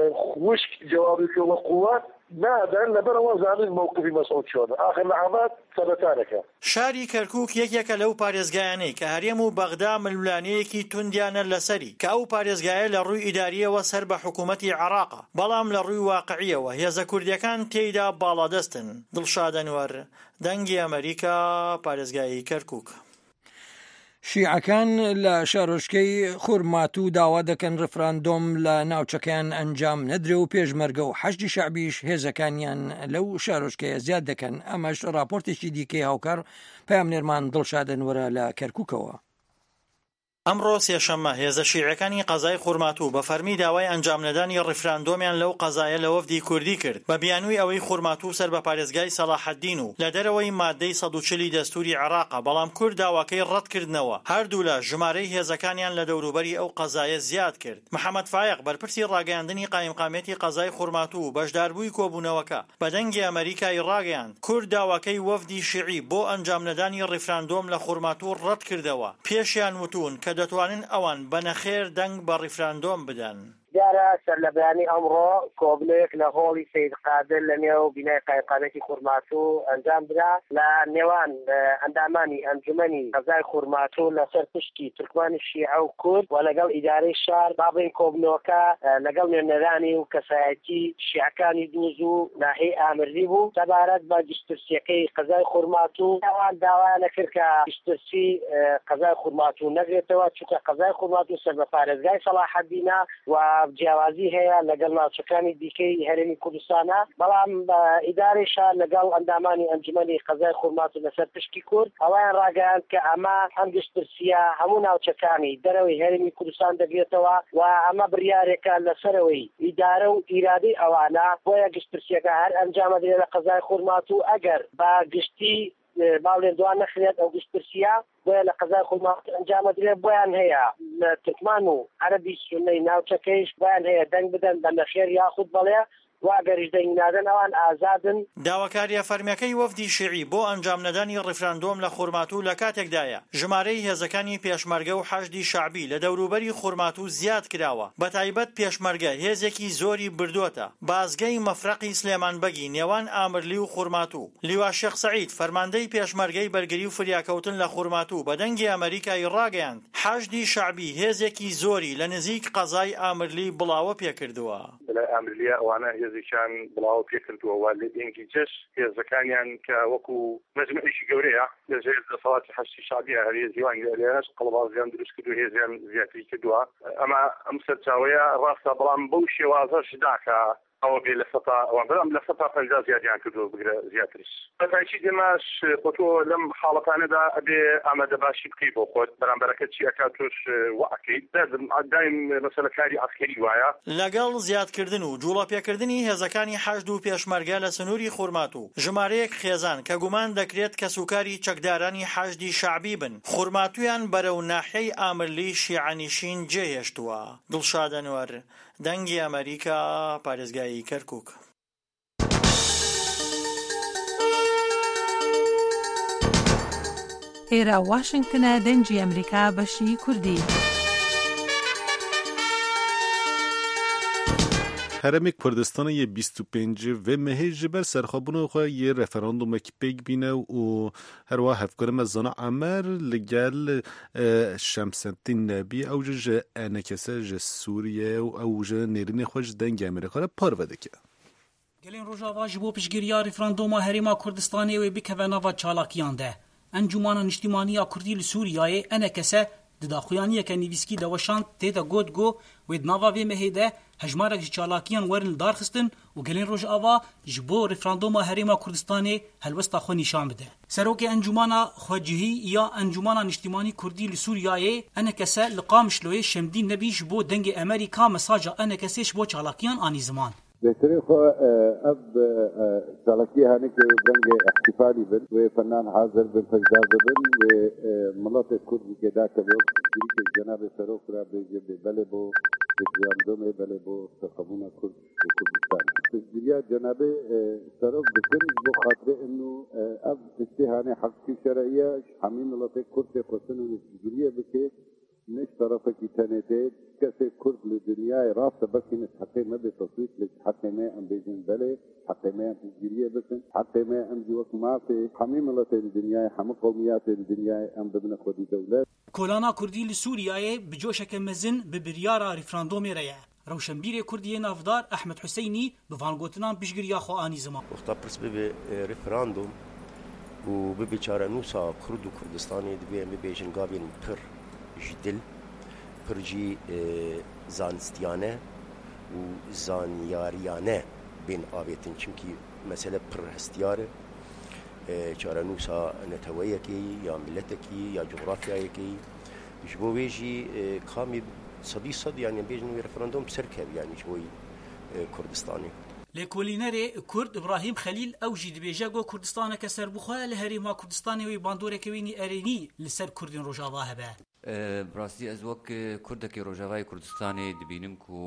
وشك جوابك وقوات نادر لبر وزان الموقف مسعود شون آخر لحظات ثبتانك. شاری کەرکووک یەکێکە لەو پارێزگایانەی کە هەرێم و بەغدا ملولانەیەکی توندیانە لەسەری کە ئەو پارێزگایە لە ڕووی ئیداریەوە سەر بە حکوومەتی عێراقە بەڵام لە ڕووی واقعیەوە هێزە کوردیەکان تێیدا باڵادەستن. دڵشادەنوەر دەنگی ئەمریکا پارێزگایی کەرکووک. شیعەکان لە شارۆچکەی خورماتوو داوا دەکەن ڕفراندۆم لە ناوچەکەیان ئەنجام نەدرێ و پێشمەرگە و حەشتی شەعبیش هێزەکانیان لەو شارۆچکەیە زیاد دەکەن. ئەمەش راپۆرتێکی دیکەی هاوکار پەیامنێرمان دڵشادەنوەرە لە کەرکووکەوە. ئەمڕۆ سێشەممە هێزە شیعەکانی قەزای خورماتوو بە فەرمی داوای ئەنجامنەدانی ڕیفراندۆمیان لەو قەزایە لە وەفدی کوردی کرد بە بیانووی ئەوەی خورماتوو سەر بە پارێزگای سەلاحەددین و لە دەرەوەی مادەی سەد و چلی دەستوری عێراقە، بەڵام کورد داواکەی ڕەتکردنەوە. هەردوو لە ژمارەی هێزەکانیان لە دەوروبەری ئەو قەزایە زیاد کرد. محەممەد فایق بەرپرسی ڕاگەیاندنی قایمقامێتی قەزای خورماتوو و بەشداربووی کۆبوونەوەکە بە دەنگی ئەمریکای ڕاگەیاند کورد داواکەی وەفدی شیعی بۆ ئەنجامنەدانی ڕیفراندۆم لە خورماتوو ڕەت کردەوە. پێشیان وتون کە دەتوانن ئەوان بەنەخێر دەنگ بە ڕیفراندۆم بدەن. جارە سەر لە بەیانی ئەمڕۆ کۆبنێک لە هۆڵی سید قادر لە نێو بینای قایمقامێتی خورماتوو ئەنجام درا لە نێوان ئەندامانی ئەنجومەنی قەزای خورماتوو لەسەر پشتی تورکمانی شیعە و کورد و لەگەڵ ئیدارەی شار بابڵین کۆبنەوەکە لەگەڵ نوێنەرانی و کەسایەتی شیعەکانی دووز و ناحیەی ئامردی بوو سەبارەت بە گشتترسیەکەی قەزای خورماتوو. ئەوان داوایانە کرد کە گشتترسی قەزای خورماتوو نەگرێتەوە چونکە قەزای خورماتوو سەر بە پارێزگای سەلاحەددینە و جیاوازی هەیە لەگەڵ ناوچەکانی دیکەی هەرێمی کوردستانە، بەڵام ئیدارەی شار لەگەڵ ئەندامانی ئەنجومەنی قەزای خورماتوو لەسەر پشتی کورد ئەویان ڕاگەیاند کە ئەمە هەم گشتترسیە هەموو ناوچەکانی دەرەوەی هەرێمی کوردستان دەبێتەوە و ئەمە بڕیارێکە لەسەرەوەی ئیدارە و ئیرادەی ئەوانە بۆیە گشتترسیەکە هەر ئەنجامە درێت لە قەزای خورماتوو ئەگەر بە گشتی باڵێن دوان نەخرێت ئەو گشتترسیە بۆیە لە قەزای خورماتوو ئەنجامە درێت. بۆیان هەیە لە تورکمان و عەرەبی سوننەی ناوچەکەیش بۆیان هەیە دەنگ بدەن بە نەخێر یاخود بەڵێ واگەریش دەنگنادەن ئەوان ئازادن. داواکاریە فەرمیەکەی وەفدی شیعی بۆ ئەنجامنەدانی ڕیفراندۆم لە خورماتوو لە کاتێکدایە ژمارەی هێزەکانی پێشمەرگە و حەشدی شەعبی لە دەوروبەری خورماتوو زیاد کراوە. بە تایبەت پێشمەرگە هێزێکی زۆری بردووەتە. بازگەی مەفرەقی سلێمانبەگی نێوان ئامرلی و خورماتوو. لیوا شێخ سەعید فەرماندەی پێشمەرگەی بەرگری و فریاکەوتن لە خورماتوو بە دەنگی ئەمریکای ڕاگەیاند حەشدی شەعبی هێزێکی زۆری لە نزیک قەزای ئامرلی بڵاوە پێکردووە. ئامرلیە ئەوانە هێزێکیان بڵاو پێکردووە و لە دێنگی جەش هێزەکانیان کە وەکو مەجموعێکی گەورەیە لەژێر دەسەڵاتی حەشتی شەعبیە هەر هێزیوان لێرەش قەڵەبازیان دروست کردو هێزیان زیاتری کردووە. ئەمە ئەم سەرچاوەیە ڕاستە، بەڵام بەو شێوازەش داکە ئەوە بێ لە سەتا ئەوان بەڵام لە سەتا پەنجا زیادیان کردووە بگرە زیاتریش. بەتاکی دێماش خۆ لەم حاڵەتانەدا ئەبێ ئامادە باشی بکەی بۆ خۆت بەرامبەرەکە چی ئەکات تۆش وەعکەیت دایم مەسەلەکاری عەسکەری وایە. لەگەڵ زیادکردن و جوڵەپێکردنی هێزەکانی حەشد و پێشمەرگە لە سنووری خورماتوو ژمارەیەک خێزان کە گومان دەکرێت کە سوکاری چەکدارانی حەشدی شەعبی بن خورماتویان بەرەو ناحیەی ئامرلی شیعەنشین جێهێشتووە. دڵشاد ئەنوەر، دەنگی ئەمریکا، پارێزگای کەرکووک. ئێرە واشنگتنە دەنگی ئەمریکا بەشی کوردی. هەرێمی کوردستان یە بیست و پێنج و مەهێ ji ber serxwebûna xwe yê referandumekî pêk bîne û herwa hevkirina zana Emer li gel Şemsettin Nebî ew jî ji enekese ji Sûriye û ew ji nêrînê xwe ji dengê Amerîka re parve dike. Gelên Rojava ji bo piştgiriya referanduma Herêma Kurdistanê wê bikeve nava çalakiyan de. Encûmana Niştimaniya Kurdî li Sûriyayê enekese di daxuyaniyeke nivîskî de weşand tê de got got wê di nava vê mehê de hejmarek ji çalakiyan werin li darxistin û gelên Rojava ji bo referanduma Herêma Kurdistanê helwesta xwe nîşan bide. Serokê Encûmana Xwecihî ya Encûmana Niştimanî Kurdî li Sûriyayê enekese li Qamişloyê Şemdîn Nebî ji bo dengê Amerîka mesaja enekesê ji bo çalakiyan anî ziman. بهترین خو اب سالکی هنی که رنگ احتفالی بن و فنان حاضر بن فجدار بن و ملت کردی که دا که بود که جناب سروک را بیجه بله بو بسیاندوم بله بو سخبون کرد و کردستان تجربه جناب سروک بکن بو خاطر انه اب استهانه حقی شرعیه همین ملت کرد خصوصا تجربه بکه نش طرفه کی تنیده کسی کرد لدنیای راست بکنه حقی ما به تصویت لش حقی ما ام بیجن بله حقی ما ام تجریه بکن حقی ما ام جوات ما في همه ملت دنیای همه قومیات دنیای ام ببن خودی دولت کلانا کردی لسوریای بجوشک مزن به بریارا ریفراندومی ریا روشنبیر کردی نافدار احمد حسینی به وانگوتنان پیشگیری خو آنی زمان وقتا پرس به ریفراندوم و به بیچاره نوسا کرد و کردستانی دوی ام بیجن گابین پر جدل پرجی زانستیانه و زانیاریانه بین آبیتن چونکی مسئله پر هستیاره چاره نوسا نتویه کی یا ملت کی یا جغرافیای کی ji bo wê jî kamî sedî sed yani bêjin wê referandum serkev yani ji bo Kurdistanê. لێکۆلینەرێ کورد ئیبراهیم خەلیل ئەو ژی دەبێژە گۆ کوردستانەکە سەربخۆیە لە هەرێما کوردستانەوەی باندۆرێکەوێنی ئەرێنی لەسەر کوردین ڕۆژاوا هەبە. بڕاستی ئەز وەک کوردێکی ڕۆژاوای کوردستانی دبینم و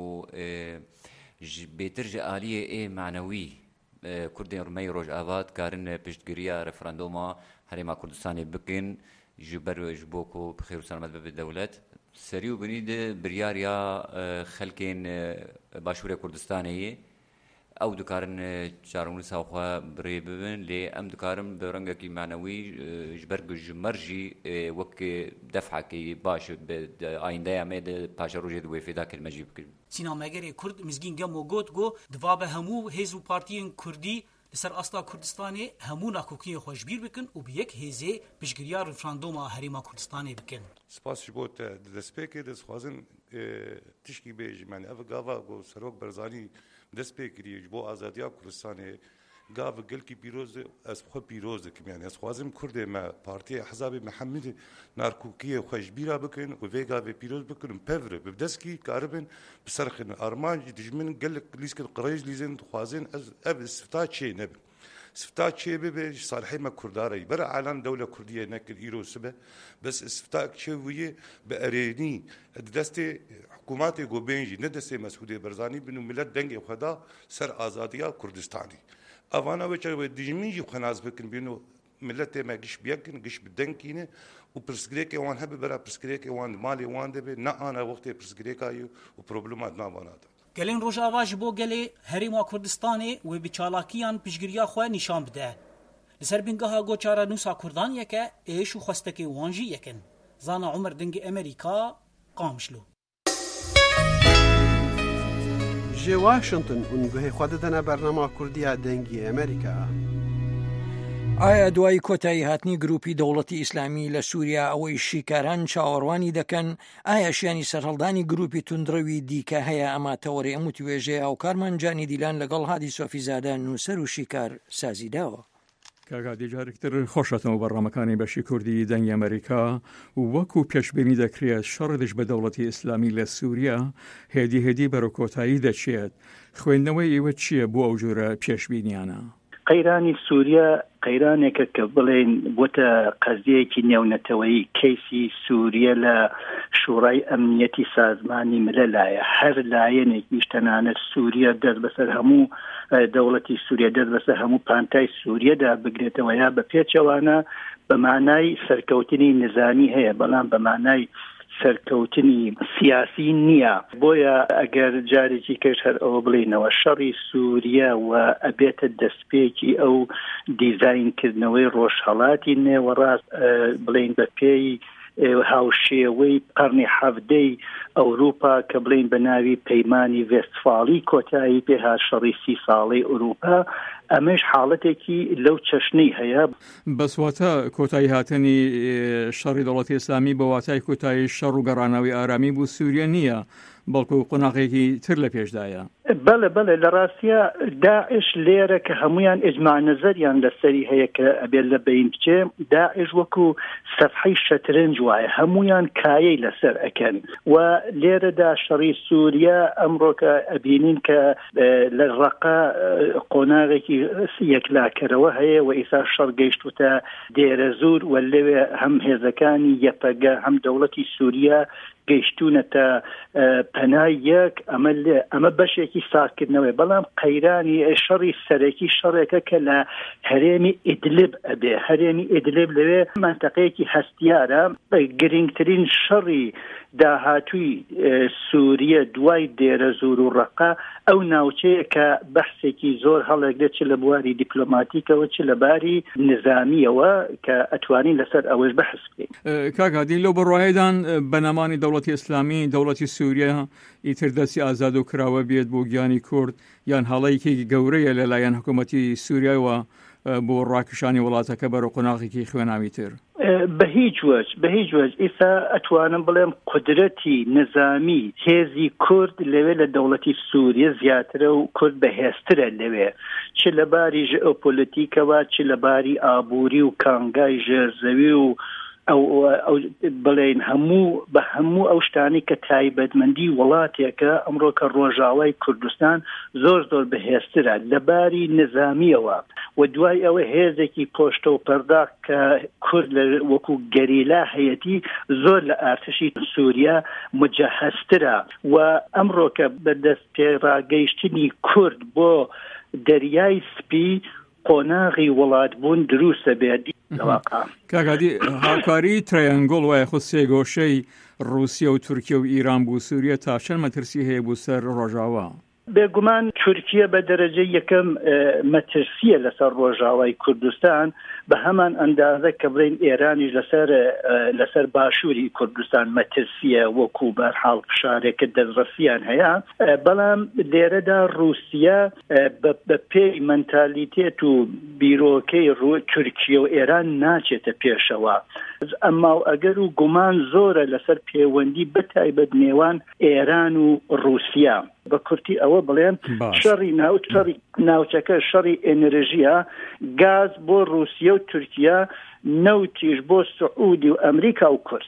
بێتر ji aliyê ê menewî Kurdên Rûmeyê Rojava dikarin piştgiriya referanduma herêma Kurdistanê bikin ji ber ji bo ku bixêr û selamet bibe dewlet. Serî û binî de biryariya xelkên Başûrê Kurdistanê yê ew dikarin çarenivîsa xwe birê bibin lê em dikarin bi rengekî menewî ji ber ku ji mer jî wek defhekî baş bi ayîndeya me de paşa rojê di wê fêdakirî me jî bikin. سینامەگەرێ کورد مزگین گەم و گوت گۆ دڤابە هەموو هێز و پارتیên کوردی لەسەر ئاستا کوردستانê hemû nakokiyê xwe ji bîr bikin û bi yek hêzê piştgiriya referanduma herêma Kurdistanê bikin. Spas ji bo te di destpêkê dixwazin tişkî bêjim yani ev gava got Serok Barzanî dest pê kiriye ji bo azadiya Kurdistanê gav gelkî pîroz e ez xwe pîroz dikim yani ez xwazim Kurdê me Partiya Hezabê Mehemedê narkokiyê xwe ji bîra bikin û vê gavê pîroz bikin pevre bi destkî karibin biserxin arman jî dijmin gelek lîskin qirêj lîzin dixwazin ez ev sifta çê nebin. Sifta çê bibe ji salihê me Kurdarayî bera elan dewle Kurdiyê nekir îro sibe bes sifta çê wî bi erênî di destê hikûmatê gobên jî ne destê Mesûdê Barzanî bin û millet dengê xwe da ser azadiya Kurdistanê. Avana veçe ve dijmin jî xwe naz bikin bîn û milletê me giş biyekin giş bi denkîne û pirsgirêkê wan hebe bera pirsgirêkê wan malê wan dibe ne ana wextê pirsgirêka ye û problemat navana da. Gelên Rojava ji bo gelê herêma Kurdistanê wê bi çalakiyan piştgiriya xwe nîşan bide. Li ser bîngeha goçara nûsa Kurdan yeke êş û xwestekê wan jî yekin. Zana Umer dingê Amerîka Qamişlo. Ji Washington û guhê xwe didine bernama Kurdiya dengî Amerîka. ئایا دوای کۆتایی هاتنی گروپی دەوڵەتی ئیسلامی لە سووریا ئەوەی شیکاران چاوەڕوانی دەکەن ئایا شیانی سەرهەڵدانی گروپی توندڕەوی دیکە هەیە ئەما تەوەڕێ ئەم توێژێ هاوکارمان جانی دیلان لەگەڵ هادی سۆفیزادە نووسەر و شیکار سازیداوە. کاگادی جارێکتر خۆشەتەوە بەڕامەکانی بەشی کوردی دەنگی ئەمریکا وەکو پێشبینی دەکرێت شەڕدش بە دەوڵەتی ئیسلامی لە سووریا هێدی هێدی بەرەو کۆتایی دەچێت. خوێندنەوەی ئێوە چییە بۆ ئەو جۆرە پێشبینیانە؟ قەیرانی سووریا قەیرانێکە کە بڵێن بۆتە قەزیەیەکی نێونەتەوەیی کەیسی سووریا لە شوڕای ئەمنیەتی سازمانی ملەلایە هەر لایەنێکیش تەنانەت سووریا دەست بەسەر هەموو دەوڵەتی سووریا دەست بەسەر هەموو پانتای سووریەدا بگرێتەوە یا بە پێچەوانە بە مانای سەرکەوتنی نظامی هەیە بەڵام بە مانای سەرکەوتنی سیاسی نییە. بۆیە ئەگەر جارێکی کەش هەر ئەوە بڵێنەوە شەڕی سووریا و ئەبێتە دەستپێکی ئەو دیزاینکردنەوەی ڕۆژهەڵاتی نێوەڕاست بڵێن بە پێی هاوشێوەی قەرنی حەڤدەی ئەوروپا کە بڵێن بە ناوی پەیمانی ڤێستفاڵی کۆتایی پێهات شەڕی سی ساڵەی ئەوروپا ئەمەش حاڵەتێکی لەو چەشنەی هەیە. بەسواتە کۆتایی هاتنی شەڕی دەوڵەتی ئیسلامی بە واتای کۆتایی شەڕ و گەڕانەوەی ئارامی بۆ سووریا نییە بەڵکو قۆناغێکی تر لە پێشدایە. بەڵێ بەڵێ لە ڕاستیە داعش لێرە کە هەمویان ئیجماع نەزەریان لەسەری هەیە کە ئەبێت لە بین بچێ داعش وەکو سەفحەی شەترنج وایە هەمویان کایەی لەسەر ئەکەن و لێرەدا شەڕی سووریا ئەمڕۆ کە ئەبینین کە لە ڕەقا قۆناغێکی یەکلاکەرەوە هەیە و ئیسا شەڕ گەیشتوتە دێرە زور و لەوێ هەم هێزەکانی یەپەگە هەم دەوڵەتی سووریا گەیشتونەتە پەنای یەک ئەمە ئەمە بەشێکی ساکردنەوەی بەڵام قەیرانی شەڕی سەرەکی شەڕێکە کە لە هەرێمی ئیدلب ئەبێ هەرێمی ئیدلب لەوێ مانتەقەیەکی هەستیارە گرنگترین شەڕی داهاتووی سووریا دوای دێرە زور و ڕەقا ئەو ناوچەیە کە بەحسێکی زۆر هەڵێکدێت چ لە بواری دیپلۆماتیکەوە چ لە باری نظامیەوە کە ئەتوانین لەسەر ئەوەش بەحس بکەین. کاکادی لەو بەڕواایدان بەنامانی دەوڵەتی ئیسلامی دەوڵەتی سووریا ئیتر دەستی ئازاد و کراوە بێت بۆ گیانی کورد یان هەڵەیەکی گەورەیە لەلایەن حکوومەتی سووریاوە بۆ ڕاکشانی وڵاتەکە بەرەو قۆناغێکی خوێناوی تر. بە هیچ وەج بە هیچ وەج ئێستا ئەتوانم بڵێم قودرەتی نظامی هێزی کورد لەوێ لە دەوڵەتی سووریا زیاترە و کورد بەهێزترە لەوێ چ لە باری ژئۆپۆلیتیکەوە چ لە باری ئابووری و کانگای ژێرزەوی و ئەو ئەو بڵێن هەموو بە هەموو ئەو شتانی کە تایبەتمەندی وڵاتێکە ئەمڕۆ کە ڕۆژاوای کوردستان زۆر زۆر بەهێزترە لەباری نظامیەوە و دوای ئەوە هێزێکی پۆشتە و پەرداخ کە کورد لە وەکو گەریلا هەیەتی زۆر لە ئارتشی سووریا مجهزترە و ئەمڕۆ کە بەدەست پێڕاگەیشتنی کورد بۆ دەریای سپی قۆناغی وڵات بوون دروستە بێت. کاکادی هاوکاری ترایەنگۆڵ وایە خۆ سێگۆشەی رووسیا و تورکیا و ئیران بوو سووریا تا چەند مەترسی هەیە بوو سەر ڕۆژاوا؟ بێگومان تورکیا بە دەرەجە یەکەم مەترسیە لەسەر ڕۆژاوای کوردستان بە هەمان ئەندازە کە بڵێن ئێرانیش لەسەر لەسەر باشووری کوردستان مەترسیە وەکو بەرحاڵ فشارێکە دەستڕەسیان هەیە بەڵام لێرەدا رووسیا بە پێی مەنتالیتێت و بیرۆکەی تورکیا و ئێران ناچێتە پێشەوە ئەمما ئەگەر و گومان زۆرە لەسەر پەیوەندی بەتایبەت نێوان ئێران و رووسیا بە کورتی ئەوە بڵێن شەڕی ناوچەڕی ناوچەکە شەڕی ئێنەرژیە گاز بۆ رووسیا و تورکیا نەوتیش بۆ سعودی و ئەمریکا و کورد.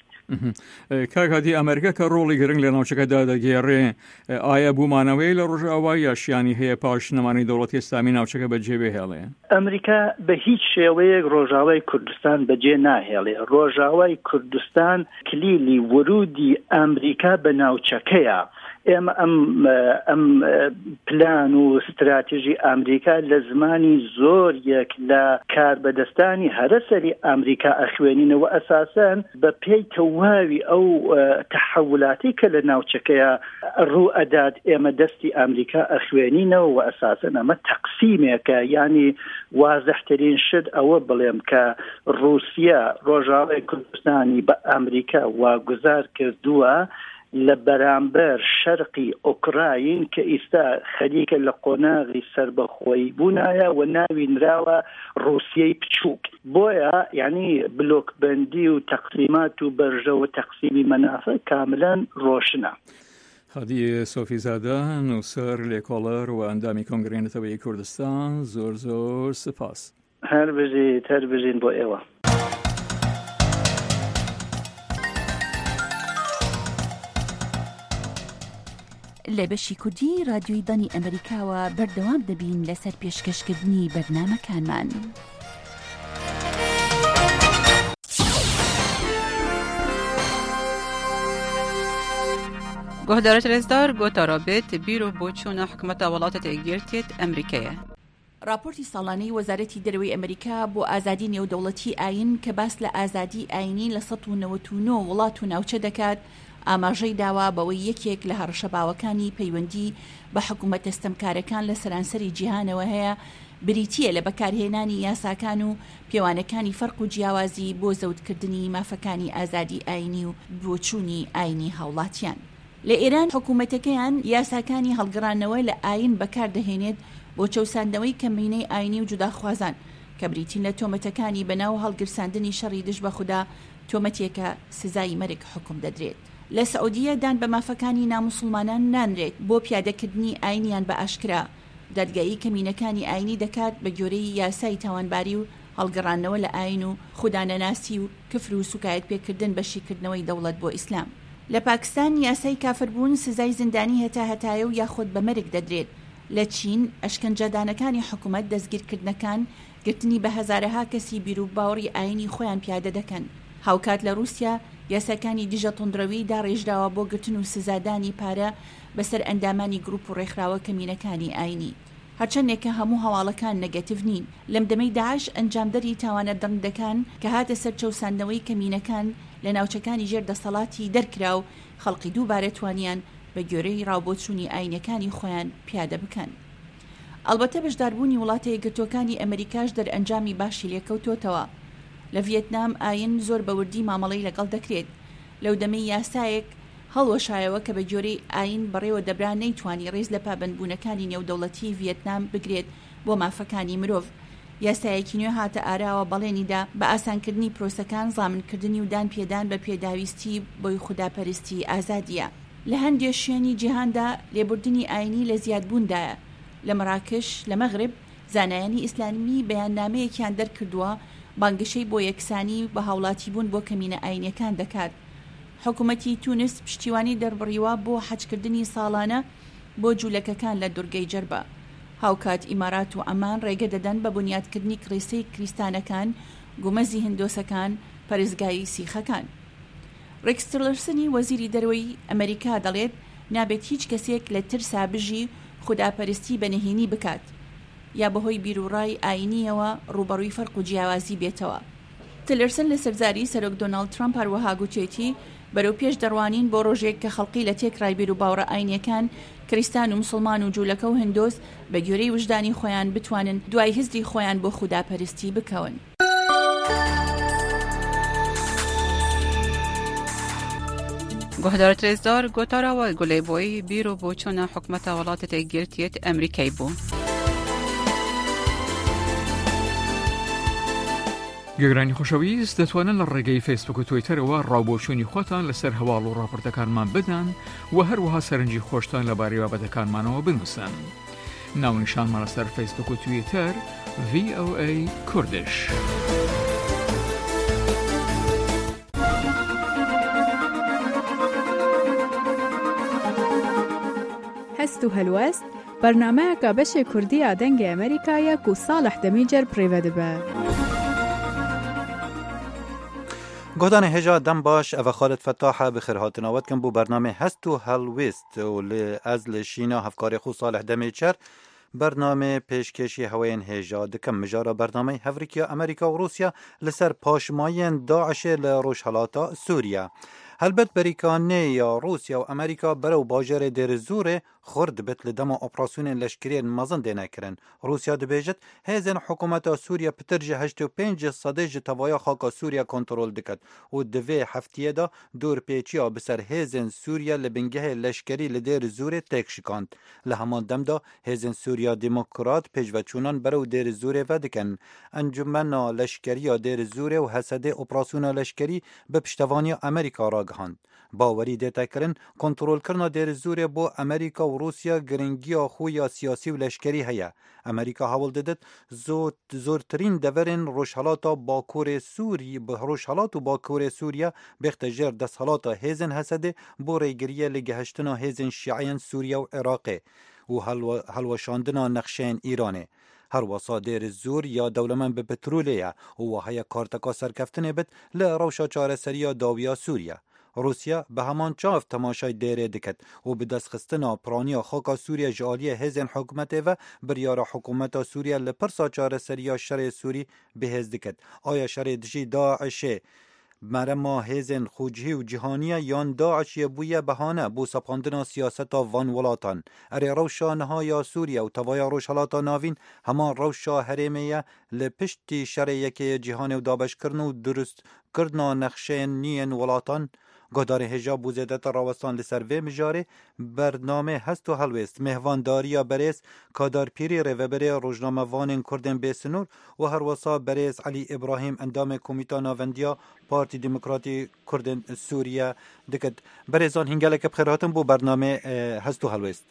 کاکادی ئەمریکا کە ڕۆڵی گرنگ لە ناوچەکەدا دەگێڕێ ئایا بوومانەوەی لە ڕۆژاوای یا شیانی هەیە پاش نەمانی دەوڵەتی ئیسلامی ناوچەکە بەجێ بهێڵێ؟ ئەمریکا بە هیچ شێوەیەک ڕۆژاوای کوردستان بەجێ ناهێڵێ. ڕۆژاوای کوردستان کلیلی ورودی ئەمریکا بە ناوچەکەیە. ئێمە ئەم ئەم پلان و استراتیژی ئەمریکا لە زمانی زۆر یەک لە کاربەدەستانی هەرەسەری ئەمریکا ئەخوێنینەوە ئەساسەن بە پێی تەواوی ئەو تەحولاتی کە لە ناوچەکەیە ڕوو ئەدات ئێمە دەستی ئەمریکا ئەخوێنینەوە و ئەساسەن ئەمە تەقسیمێکە یعنی وازەحترین شت ئەوە بڵێم کە رووسیا ڕۆژاوای کوردستانی بە ئەمریکا واگوزار کردووە لە بەرامبەر شەرقی ئۆکراین کە ئیستا خەریکە لە قۆناغی سربەخۆیی بوونایە و ناوی نراوە رووسیای بچووک بۆیە یعنی بلۆکبەندی و تەقسیمات و بەرژە و تەقسیمی مەنافع کاملەن ڕۆشنە. هادی سۆفیزادە نووسەر لێکۆڵەر و ئەندامی کۆنگرێ نەتەوەیی کوردستان زۆر زۆر سپاس. هەر بژیت هەر بژین بۆ ئێوە. لە بەشی کوردی رادیۆی دانی ئەمریکاوە بەردەوام دەبین لەسەر پێشکەشکردنی بەرنامەکانمان. گۆهدارە رێزدار گۆتا ڕابێت بیرۆ بۆ چوونە حکومەتە وڵاتە تێگەیشتێت ئەمریکایە. راپۆرتی ساڵانەی وەزارەتی دەرەوەی ئەمریکا بۆ ئازادی نێودەوڵەتی ئاین کە باس لە ئازادی ئاینی لە سەد و نەوەت و نۆ وڵات و ناوچە دەکات ئاماژەی داوا بەوەی یەکێک لە هەڕەشەباوەکانی پەیوەندی بە حکوومەتە ستەمکارەکان لە سەرانسەری جیهانەوە هەیە بریتیە لە بەکارهێنانی یاساکان و پێوانەکانی فەرق و جیاوازی بۆ زەوتکردنی مافەکانی ئازادی ئاینی و بۆچوونی ئاینی هاوڵاتیان. لە ئێران حکوومەتەکەیان یاساکانی هەڵگرانەوە لە ئاین بەکاردەهێنێت بۆ چەوساندنەوەی کەمینەی ئاینی و جوداخوازان کە بریتین لە تۆمەتەکانی بەناو هەڵگرساندنی شەڕی دژ بە خوددا تۆمەتێکە سزای مەرگ حکم دەدرێت. لە سعودیە دان بە مافەکانی ناموسڵمانان نانرێت بۆ پیادەکردنی ئاینیان بە ئاشکرا. دادگایی کەمینەکانی ئاینی دەکات بە گۆرەی یاسای تاوانباری و هەڵگەڕانەوە لە ئاین و خوددانەناسی و کفر و سوکایەت پێکردن بەشیکردنەوەی دەوڵەت بۆ ئیسلام. لە پاکستان یاسای کافربوون سزای زیندانی هەتا هەتایە و یاخۆت بە مەرگ دەدرێت. لە چین ئەشکەنجەدانەکانی حکوومەت دەستگیرکردنەکان گرتنی بە هەزارەها کەسی بیر و باوەڕی ئاینی خۆیان پیادە دەکەن. هاوکات لە رووسیا یاساکانی دژە تۆندڕەوی داڕێژراوە بۆ گرتن و سزادانی پارە بەسەر ئەندامانی گروپ و ڕێکخراوە کەمینەکانی ئاینی. هەرچەندێکە هەموو هەواڵەکان نەگەتیڤ نین. لەم دەمەی داعش ئەنجامدەری تاوانە دڕندەکان کە هاتە سەر چەوساندنەوەی کەمینەکان لە ناوچەکانی ژێردەسەڵاتی دەرکرا و خەڵقی دووبارە توانیان بە گوێرەی ڕاوبۆچوونی ئاینەکانی خۆیان پیادە بکەن. ئەلبەتە بەشداربوونی وڵاتە یەکگرتووەکانی ئەمریکاش دەرئەنجامی باشی لێکەوتۆتەوە. لە ڤیەتنام ئاین زۆر بەوردی مامەڵەی لەگەڵ دەکرێت. لەو دەمەی یاسایەک هەڵوەشایەوە کە بە جۆرەی ئاین بەڕێوە دەبرا نەیتوانی ڕێز لە پابەندبوونەکانی نێودەوڵەتی ڤیەتنام بگرێت بۆ مافەکانی مرۆڤ. یاسایەکی نوێ هاتە ئاراوە بەڵێنیدا بە ئاسانکردنی پرۆسەکان زامنکردنی و دان پێدان بە پێداویستی بۆی خوداپەرستی ئازادیە. لە هەندێک شوێنی جیهاندا لێبوردنی ئاینی لە زیادبووندایە. لە مەراکش لە مەغرب زانایانی ئیسلامی بەیاننامەیەکیان دەرکردووە بانگشەی بۆ یەکسانی بە هاوڵاتی بوون بۆ کەمینە ئاینیەکان دەکات. حکوومەتی تونس پشتیوانی دەربڕیوە بۆ حەجکردنی ساڵانە بۆ جوولەکەکان لە دوورگەی جەربە. هاوکات ئیمارات و ئەمان ڕێگە دەدەن بە بنیادکردنی کڕیسەی کریستانەکان، گومەزی هندۆسەکان، پەرستگایی سیخەکان. ڕێکس تیلەرسنی وەزیری دەرەوەی ئەمریکا دەڵێت نابێت هیچ کەسێک لە ترسا بژی خوداپەرستی بەنهێنی بکات یا بەهۆی بیرروڕای ئاینیەوە ڕوبەڕووی فەرق و جیاوازی بێتەوە. تیلەرسن لە سەرزاری سەرۆک دۆناڵد ترامپ هەروەها گوتێتی بەرەو پێش دەڕوانین بۆ ڕۆژێک کە خەڵقی لە تێکڕای بیر و باوەڕە ئاینیەکان، کریستان و مسلمان و جوولەکە و هندۆس بە گوێرەی وژدانی خۆیان بتوانن دوای هزری خۆیان بۆ خوداپەرستی بکەون. گۆهدار ترێزدار گۆتاراوە گولەیبۆی بیرۆ بۆ چۆنە حکومەتە وڵاتە تێگرتیێت ئەمریکای بوو. گەگرانی خۆشەویست دەتوانن لە ڕێگەی فیسبوک و تویتەرەوە ڕاوبۆچوونی خۆتان لەسەر هەواڵ و ڕاپۆرتەکانمان بدەن و هەروەها سەرنجی خۆشتان لەبارەی بابەتەکانمانەوە بنووسن. ناونیشانمان لەسەر فیسبوک و تویتەر ڤی ئۆ ئەی کوردش. هەست و هەلوەست بەرنامەیەکە بەشێ کوردیە دەنگی ئەمریکایە و ساڵح دەمیجەر پڕێوە دەبە. گۆدانê hêja dem baş ev Xalid Fettah bi xêrhatinawet kin bû bername hest û helwêst û li ez li şîna hevkarê xwe Salih Demêçer bername pêşkêşî heweyên hêja dikim mijara bernameyê Hevrikiya Amerîka û Rûsya li ser paşmayên Daişê li Rojhilata Sûriya. Helbet berîkanê ya Rûsya û Amerîka berew bajarê Dêrîzûrê xurt dibit li dema operasyonên leşkeriyên mezin dê nekirin. Rûsya dibêjit hêzên hikûmeta Sûriya pitir ji heşt û pênc sedê ji tevaya xaka Sûriya kontrol diket û di vê heftiyê de dûrpêçiya bi ser hêzên Sûriya li bingehê leşkerî li Dêrîzûrê têk şikand. Li heman dem de hêzên Sûriya Demokrat pêşveçûnan berew Dêrîzûrê ve dikin. Encumena leşkeriya Dêrîzûrê û Hesedê operasyona leşkerî bi piştevaniya Amerîka ragihand. باوەری دێتەکردن کۆنتڕۆلکردنا Dêrîzûrê بۆ ئەمریکا و رووسیا گرنگییا خۆ یا سیاسی و لەشکری هەیە. ئەمریکا هەوڵ دەدات زۆرترین دەڤەرên ڕۆژهەڵاتە باکوورê Sûrî bi ڕۆژهەڵات و باکوورê Sûriya bêxte jêr desthelata hêzên Hesedê bo rêgiriya li gihiştina hêzên şîeyên Sûriya û Iraqê û helweşandina nexşeyên Îranê. Her wasa Dêrîzûr ya dewlemen bi petrolê ye û waheye karteka serkeftinê bit li rewşa çareseriya dawiya Sûriya. Rusya bi heman çav temaşay dêrê diket û bi destxistina piraniya xaka Sûriya ji aliyê hêzên hikûmetê ve biryara hikûmeta Sûriya li pirsa çareseriya şerê Sûrî bihêz diket. Aya şerê dijî Daişê merema hêzên xûcihî û cîhaniya yan Daişê bûye behane bû sepandina siyaseta van welatan. Erê rewşa niha ya Sûriya û tevaya Rojhilata Navîn heman rewşa herêmê ye li piştî şerê yekê cîhanê û dabeşkirin û durustkirina nexşeyên nîyên welatan. گۆدارê hêja bû zêdeta rawestan li ser vê mijarê bername hest û helwêst mêhvandariya berêz Kadarpîrî rêveberê rojnamevanên Kurdên Bêsinûr û her wesa berêz Elî İbrahîm endamê Komîta Navendiya Partî Demokratî Kurdên Sûriye dikit. Berêzan hingeleke bi xêr hatin bû bername hest û helwêst.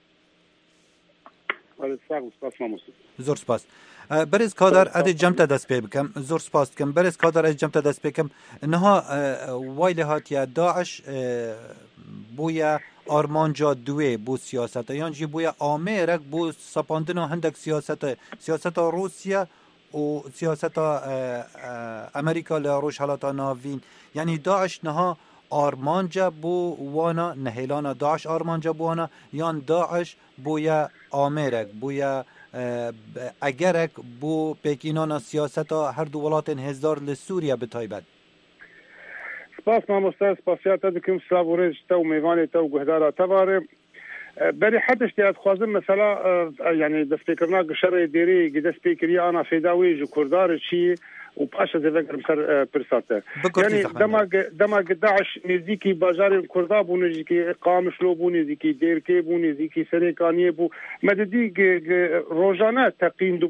Zor spas. Berêz kadar ez cem te dest pê bikim. Zor spas dikim. Berêz kadar ez cem te dest pê bikim. Niha way lê hatiye Daeş bûye armanca duwê bû siyaseta yan jî bûye amêrek bû sepandina hindek siyaseta siyaseta Rûsya û siyaseta Amerîka li Rojhilata Navîn. Yani Daeş niha armanca bû wana nehêlana Daeş armanca bû wana yan Daeş bûye amêrek bûye egerek bû pêkînana siyaseta her du welatên hêzdar li Sûriya bi taybet. Spas mamoste spasiya te dikim slavûrê ji te û mêvanê te û guhdara te varê. Berê hediştê ez dixwazim mesela yani destpêkirina gişerê dêrê dest pê kiriye ana fêda wê ji Kurdarê çi û paş ez ê vekirim ser pirsa te. Yani demek Daeş nêzîkî bajarên Kurda bû nêzîkî Qamişlo bû nêzîkî Dêrkê bû nêzîkî Serêkaniyê bû me didî rojane teqîn dibûn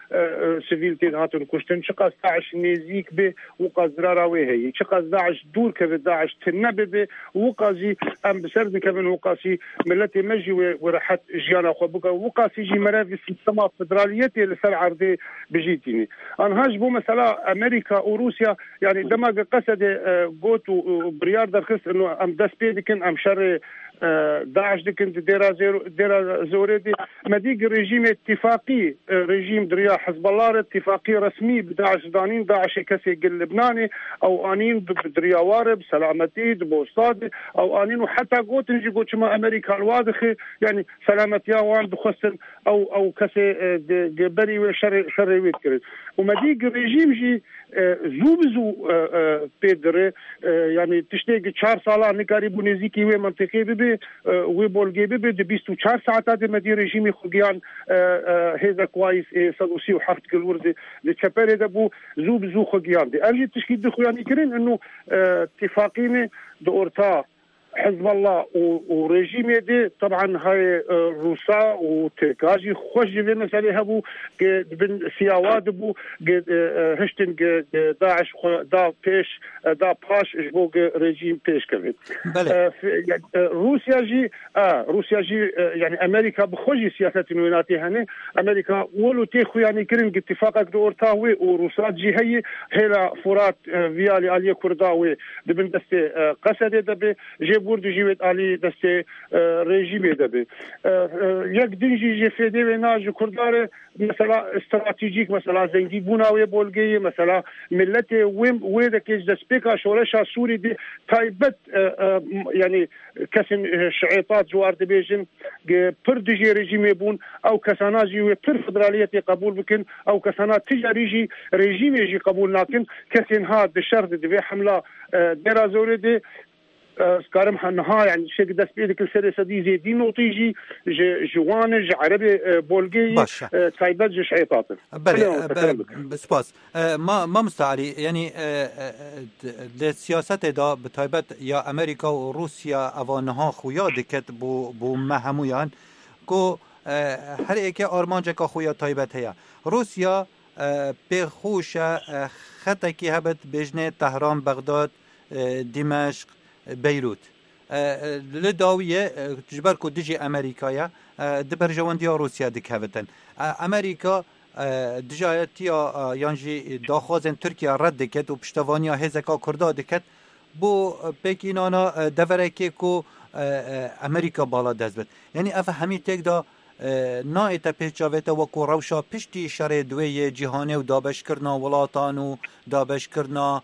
سیویل تید هاتون کشتن چقدر داعش نزیک به وقاز راوی هی چقدر داعش دور که داعش تنبه به وقازی ام بسرد که من وقاسی ملت مجی و راحت جیانا خو بقى وقاسي جي مراكز السماء فدراليتي لسر عرضي بجيتيني انهاج بو مثلا امريكا وروسيا يعني دماغ قصد قوتو بريار درخص انه ام داس بيدكن ام شر داعش دكن ديرا زيرو ديرا زوريدي مديق ريجيم اتفاقي ريجيم دريا حزب الله اتفاقي رسمي بداعش دانين داعش كسي قل لبناني او انين بدريا وارب سلامتي بوستاد او انين وحتى قوت نجي قوت ما امريكا الواضخي يعني سلامتيا وان بخسن او او كسي بري وشر شر ويتكر ومديق ريجيم جي زوبزو بيدر يعني تشتاق چهار سالا نكاري بونيزيكي و منطقي ببي و بولغي ببي دي بیست و چهار ساعات دي مدي ريجيمي خوغيان هذا كويس سدوسي وحفت كالورد دي تشابيري دبو زوبزو خوغيان دي اجي تشكيل دي خوغيان كرين انه اتفاقيني دورتا حزب الله وريجيم دي طبعا هاي روسا وتركاجي خوش جبين مسألة هبو بن سياوات بو هشتن داعش دا بيش دا باش جبو ريجيم بيش كمان روسيا جي اه روسيا جي يعني امريكا بخوجي سياسة نويناتي هني امريكا ولو تيخو يعني كرين اتفاقك دورتاوي وروسات جي هي هلا فرات فيالي اليا كرداوي دبن دستي قصدي دبي جيب بورد جيوت علي دسته رژیم دبه یک دنجی جفده و ناج کردار مثلا استراتژیک مثلا زنگی بناوی بولگی مثلا ملت ویم ویده که دسپیکا شورش سوری دی تایبت یعنی کسین شعیطات جوار دبیجن پر دجی رژیم بون او کسانا جی پر فدرالیت قبول بکن او کسانا تجاریجی رژیم جی قبول ناکن کسین ها دشرد دی حمله درا زوری دی سكارم حنها يعني شيء قد سبيدك السرسة دي زي دي نوطيجي جوانج عربي بولغي تايبات جش عيطات بله سپاس ما ما مستعري يعني لسياسة دا بتايبات يا أمريكا وروسيا أوانها خويا دكت بو بو مهمويان كو هر ایک آرمانجه که خویا تایبت هیا روسیا بخوش خطه که هبت بجنه تهران بغداد دمشق بيروت لداوية جبر كو دجي أمريكايا دبر جوانديا روسيا دكهفتن أمريكا دجايتيا يانجي داخوازن تركيا رد دكت و پشتوانيا هزكا كردا دكت بو بكينانا دوركي كو أمريكا بالا دزبت يعني أفا همي تك دا نایت پیچاویت و کو روشا پشتی شر دوی جهانی و دابش کرنا ولاتان و دابش کرنا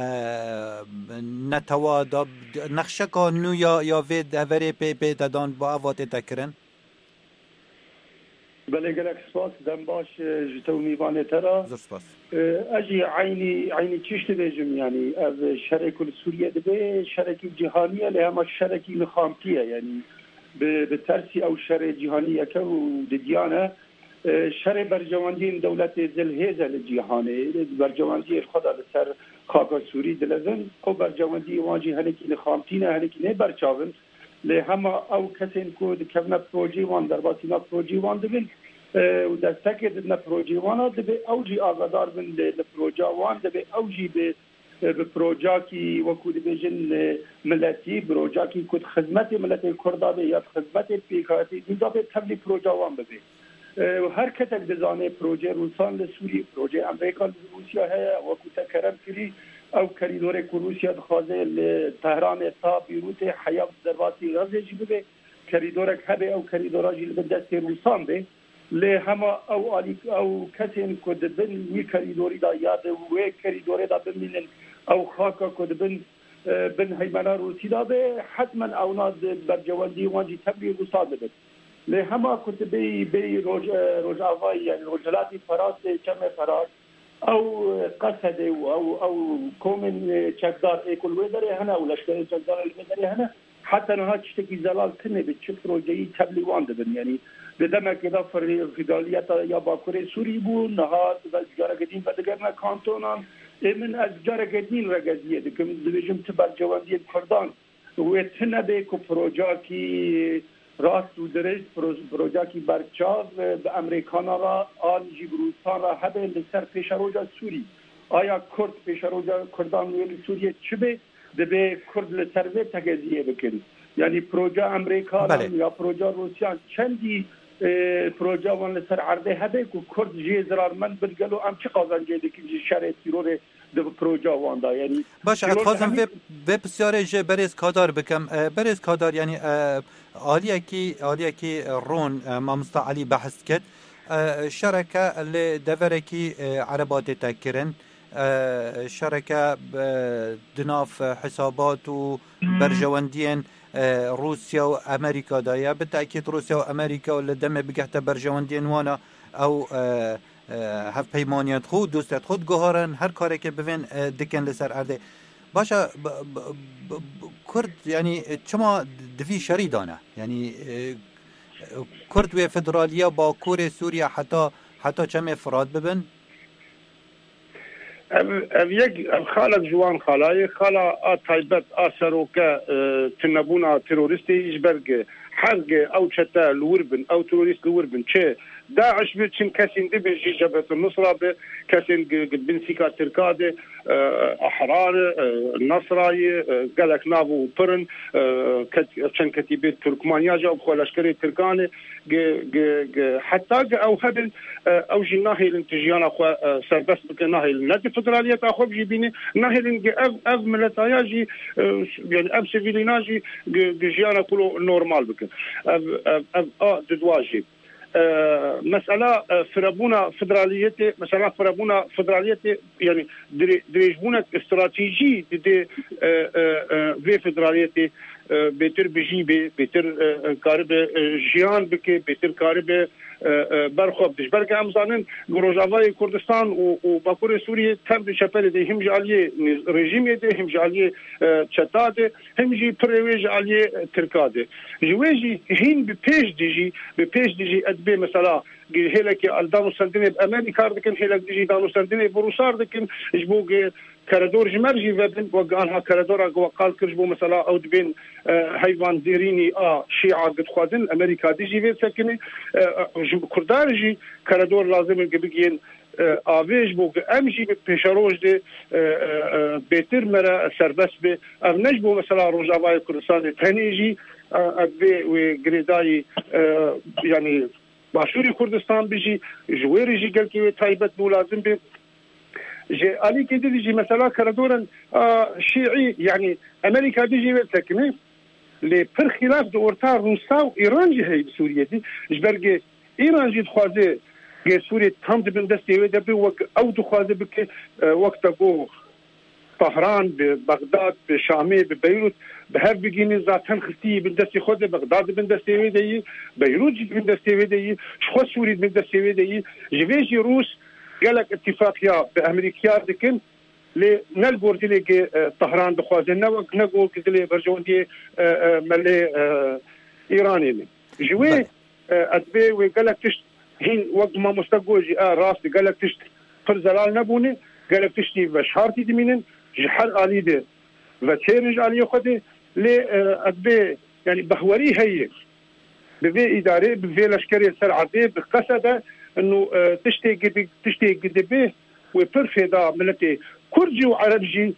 نتوا داب نقشه کانو یا یا وی دوری پی پی دادان با اوات تکرن بله گلک سپاس دم باش جتو میوانه ترا سپاس اجی عینی عینی چشت بیجم یعنی از شرک سوریه دبه شرکی جهانیه لهم شرکی نخامتیه یعنی به ترسی او شر جهانی که و دیانه شر برجواندی دولت زلهزه لجهانه برجواندی خدا لسر خاک سوری دلزن او برجواندی واجی هلکی لخامتینه هلکی نه برچاون لی همه او کسین که دکونا پروژی وان در باسی نا پروژی وان دبین و دستک دنا پروژی وانا دبی اوجی آگادار بن لپروژا وان دبی اوجی به به پروژاکی وکود بیجن ملتی پروژاکی کد خدمت ملت کردابه یا خدمت پیکاتی دیدابه تبلی پروژا وان ببی و هر کتک دزانه پروژه روسان لسوری پروژه امریکا لروسیا ہے وکود کرم کری او کریدور که روسیا دخوازه لتهران تا بیروت حیاب درواتی غزه جی ببی کریدورک هبه او کریدوراجی لبدست روسان به لی همه او آلی او کسین کد بن وی کریدوری دا یاد وی کریدوری دا بمینن او خاکا کد بن بن هیمنا روسی دا به حتما او ناد برجواندی وانجی تبلی روسان بد لی همه کد بی بی روج روج آوایی یعنی روجلاتی فراس چم فراس او قصد او او کومن چکدار ایکل ویدره هنه او لشکر چکدار ویدره هنه حتی نها چشتکی زلال کنه به چه پروژه‌ای تبلی وان دبن یعنی بدم که دا فدرالیت یا باکوری سوری بود نهاد از جارگدین و دیگر نه کانتونان من از جارگدین رگزیه دیگه دویجم تبر جواندی کردان و تنبه که پروژه کی راست و درست پروژاکی برچاو به امریکانا را آن جیبروستان را هبه لسر پیش روجا سوری آیا کرد پیش روجا کردان ویل سوریه چه به دبه کرد لسر و تگزیه بکن یعنی پروژه امریکا یا پروژه روسیان چندی پروژه وان لسر عرضه هبه که کرد جی زرارمند بلگلو ام چه قازنجه دکی جی شرع تیرور د پروژه وان دا یعنی باشه اتخاذم وب وب بسیار ج برز کادار بکم برز کادار یعنی عالیه کی عالیه کی رون مامستا علی بحث کرد شركه لدفركي عربات تكرن شركه دناف حسابات وبرجواندين روسيا وامريكا دايا بالتاكيد روسيا وامريكا ولا دم بقحت برجواندين وانا او هف پیمانیت خود دوستت خود گوهرن هر کاری که ببین دکن لسر ارده باشه کرد یعنی چما دفی شری دانه یعنی کرد و فدرالیا با کور سوریا حتی حتی چم افراد ببن ام یک خالق جوان خالای خالا طيبت اسروکه تنبونا تروریستی ایجبرگ حرق او چتا الوربن او تروریست الوربن چه داعش بيتشن كاسين دي بيجي جبهة النصرة كاسين بنسيكا تركادي أحرار النصراي قالك نابو برن كان كتيبة تركمانيا جاوب خوال أشكري تركاني حتى أو هبل أو جي ناهي الانتجيان أخوة سربس بك ناهي النادي فدرالية أخوة بجي بيني ناهي الانجي أب أب ملتايا جي يعني أب سيفيلينا جي جيانا كله نورمال بك أب أب أب آه ددواجي أه مسألة فرابونا فدراليتي مسألة فرابونا فدراليتي يعني دريجبونا استراتيجي دي في فدراليتي بيتر بجيبي بيتر كارب جيان بكي بيتر كارب برخوب دش بركة أمزانن جروجافاي كردستان وباكور سوريا تم بشبه دي هم جالية رجيم دي هم جالية تشتاد هم جي بريويج عليه تركاد جويجي هين ببيج ديجي ببيج ديجي أدبي مثلا هيلك الدانو سندني بأمريكا دكن هيلك ديجي دانو سندني بروسار دكن جبوق كردور جمرجي وبن وقالها كردور وقال كرجبو مثلا او دبين حيوان زيريني اه شيعة قد خوازن امريكا ديجي في سكني كردارجي كردور لازم بيجين آویج بو که امشی به پیشروج ده بهتر مرا سربست به افنج بو مثلا روجاوای کردستان تنیجی ابی و گریدای یعنی باشوری کردستان بیجی جویری جی گل که تایبت بو لازم به جي علي كده دي مثلا كردورن شيعي يعني امريكا دي ساكنه لي بر خلاف دورتا روسا وايران جي هي بسوريا دي جبرجي ايران جي خوازي جي سوريا تام دبن دستي دبي وك او دخوازي بك وقت بو طهران ببغداد بشامي ببيروت بهر بيجيني ذاتن خستي بندستي خود بغداد بندستي دي بيروت بندستي دي شخو سوريا بندستي دي جيفيجي روس قالك اتفاقية بأمريكا دكن لنلقور دلي طهران بخوازن نوك نقول كدلي برجون دي ملي إيراني جوي أدبي وقالك تشت هين وقت ما مستقوجي آه راسي قالك تشت فرزلال نبوني قالك تشتي بشحارتي دمينن جحر آلي دي وتيرج آلي خدي لي أدبي يعني بحوري هي بفي إداري بفي لشكري سرعتي بقصده انه تشتي قد تشتي قد به وبرفدا ملتي كردجي وعربجي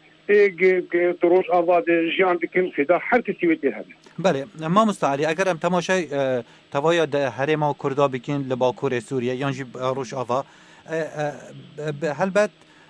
تروش آباد جيان دكن فدا حركة سويتي هذا. بله ما مستعلی اگر ام تماشای توایا ده هرم و کردا بکن لباکور سوریه یانجی روش آوا هل بد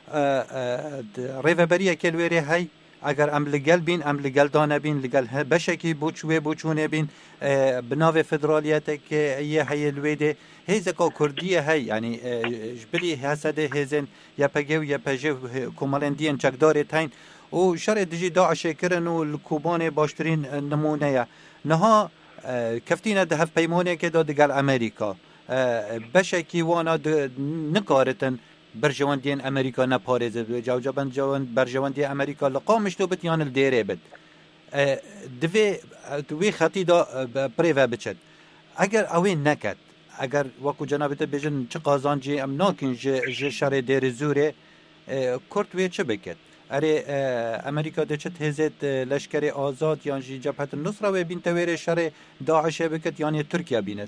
ریوبریه کلویری های اگر ام لگل بین ام لگل دانه بین لگل بشکی بوچوه بوچونه بین بناو فدرالیت که یه هی الویده هیزکا کردیه هی یعنی جبلی حسده هیزن یا پگه و یا پجه کمالندین چکدار تین و شر دیجی داعش کرن و لکوبان باشترین نمونه یا نها کفتین ده هف پیمانه که داد گل امریکا بشکی وانا نکارتن برجواندین امریکا نپارزه جوجبن جوان برجواندی امریکا لقامش تو بت یان الدیره بد دوی دوی خطی دا پریو بچد اگر اوین نکد اگر وکو جنابت بجن چه قازانجی ام ناکن ج ج شر دیر زوره کرد وی چه بکد اره امریکا دچت هزت لشکر آزاد یا جی جبهت النصره و بین تویر شر داعش بکت یعنی ترکیه بیند.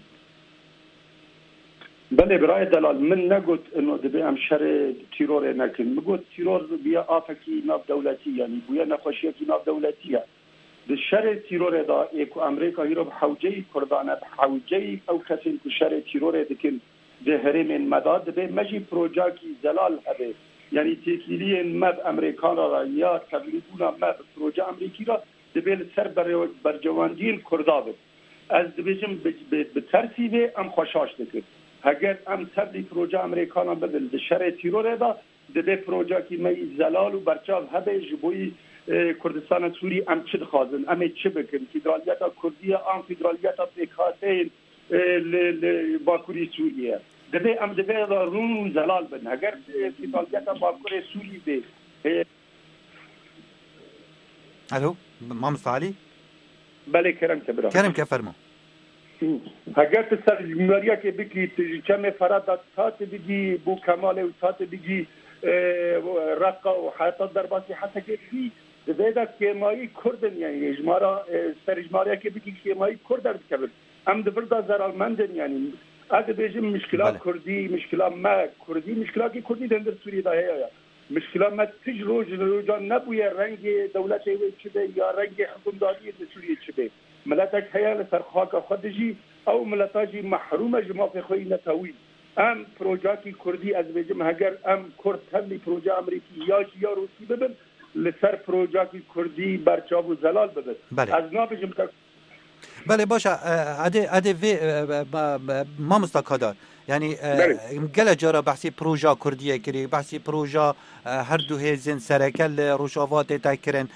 بله برای دلال من نگوت انه دبی ام شر تیرور نکن مگوت تیرور بیا آفکی ناف دولتی یعنی بیا نخوشی کی ناف دولتیه د شر تیرور دا اکو امریکا هیرو حوجه کردانه حوجه او کسین کو شر تیرور دکن ده هرم مداد به مجی پروژاکی زلال هبه یعنی تکیلی مد امریکان را یا تبلیغون مد پروژه امریکی را دبیل سر بر برجواندین کردابه از دبیجم به ترتیب ام خوشاش دکن اگر ام تبلی پروژه امریکان بدل ده شر تیرور دا ده پروژه کی می زلال و برچاو هبه جبوی کردستان سوری ام چه دخوازن ام چه بکن فدرالیت کردی ام فدرالیت پیکاتین باکوری سوریه دبی ام دبی رون زلال بن اگر فدرالیت باکوری سوری به الو ما مستعلی بله کرم کبرا کرم که فرمو اگر تسر جمهوریه که بگی چم فراد تات بگی بو کمال و تات بگی رقا و حیاتا در باسی حتی که بگی دبیده که مایی کردن یعنی اجمارا سر اجماریه که بگی که مایی کردن بکبر ام دبرده زرالمندن یعنی اگه بیجم مشکلات کردی مشکلات ما کردی مشکلات که کردی در سوریه ده هیا مشکلات ما تج روز روزان نبویه رنگ دولت وی چه یا رنگ حکومتداری در سوریه چه ملتک هیا لسر خاک خودجی او ملتاجی محروم جماعت خوی نتاوی ام پروژاکی کردی از بیجم اگر ام کرد تبلی پروژه امریکی یا یا روسی ببن لسر پروژاکی کردی برچاو و زلال ببن از نابجم تا بله باشه عده عده وی ما مستقادر یعنی گله جارا بحثی پروژه کردیه کری بحثی پروژه هر دو هزین سرکل روشاوات تکرن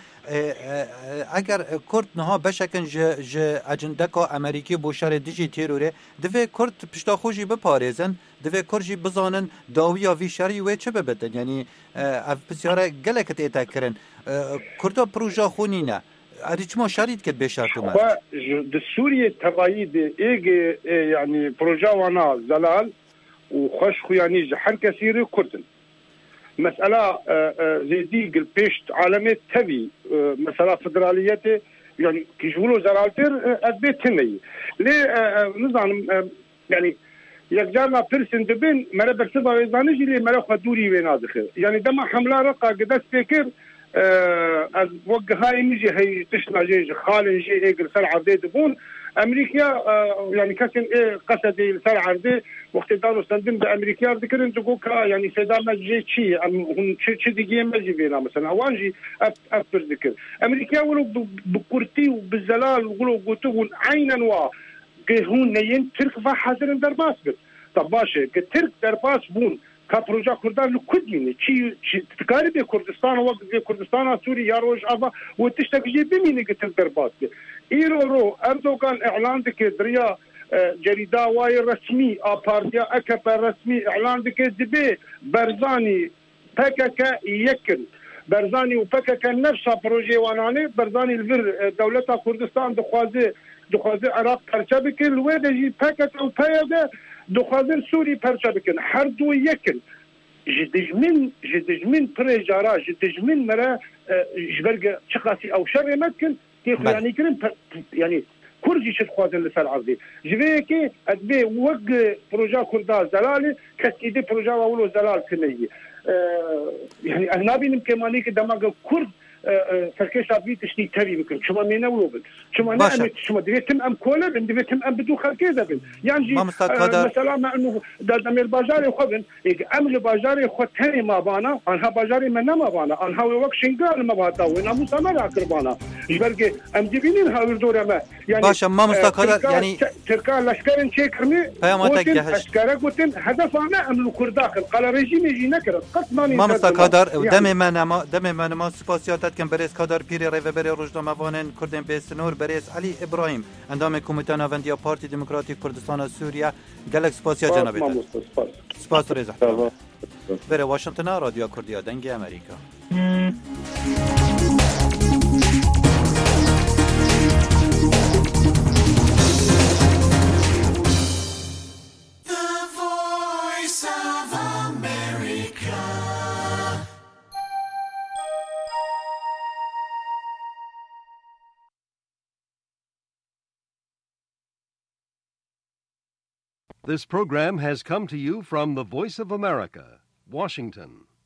اگر کرد نها بشکن ج ج اجندکا امریکی بوشار دیجی تیروره دوی کرد پشتا خوشی بپارزن دوی کردی بزانن داویا وی شری و چه ببدن یعنی بسیاره گله کت تکرن کردا پروژه خونی نه ادیچ ما شرید که بشرط اومد د سوریه تقاید ایگ یعنی پروژه وانا زلال و خوش خویانی هر کسی رو کردن مسألة زيدي قل بيشت عالمي تبي مسألة فدرالية يعني كيجولوا زرالتر أثبت تني ليه نظام يعني يجارنا برسن دبن مرة برسبا ويزانيجي ليه مرة خدوري وينادخل يعني دما حملة رقا قدس فكر از وقت هاي نجي هي تشنا جيج خالن جي ايقل سرعة دي دبون امريكا يعني كاسن ايه قصدي سرعة دي وقت دارو سندن بامريكا ذكرن تقولك يعني سيدام جي شي هم شي دقيقة ما جي بينا مثلا وانجي افر ذكر امريكا ولو بكورتي وبالزلال وقولوا قوتوا عينا وا هون نين ترك فحاضرن درباس بس طب باشه ترك درباس بون كبروجا كردان لكدمين شيء تقارب كردستان وقت كردستان سوريا روج ابا وتشتكي بمين قتل دربات ايرو رو اردوغان اعلان دك دريا جريده واي رسمي ابارتيا اكبر رسمي اعلان دك دبي برزاني بكك يكن برزاني وبكك نفس بروجي واناني برزاني الفر دولة كردستان دخوازي دخوازي عراق ترشبك الويدجي بكك وبيده دخوازن سوري پرچا بکن هر دو یکن جدجمن جدجمن پرجارا جدجمن مرا جبرگ چقاسی او شر ممكن كيف يعني كريم يعني كرجي شد خوازن لسال عرضي جبيه كي ادبي وق بروجا كردا زلالي كسيدي بروجا اولو زلال كنيه يعني اجنبي نمكماني كدماغ كرد فركش ابي تشتي تبي بكم شو ما مينا ولوبن شو ما انا شو ما ديتم ام كولا ديتم ام بدو خركيزه بن يعني مثلا ما انه دم الباجاري خبن ام الباجاري خطني ما بانا انها باجاري من ما بانا انها وقت شنقال ما باتا وانا مسامر اقربانا يبلغ ام جبينين هاو دور ما يعني باشا ما مستقر يعني تركا لشكرن شيكرني لشكره قلت هدف انا ام الكرداخ قال ريجيم يجي نكر قط ما مستقر دم ما ما دم ما ما سپاسیات کن برس کادر پیری ریوبر روزنامه وانن کردن به سنور برس علی ابراهیم اندام کمیته نوندی پارتی دموکراتیک کردستان سوریه گلک سپاسیا جناب تا سپاس رضا بر واشنگتن رادیو کردیا دنگ امریکا This program has come to you from the Voice of America, Washington.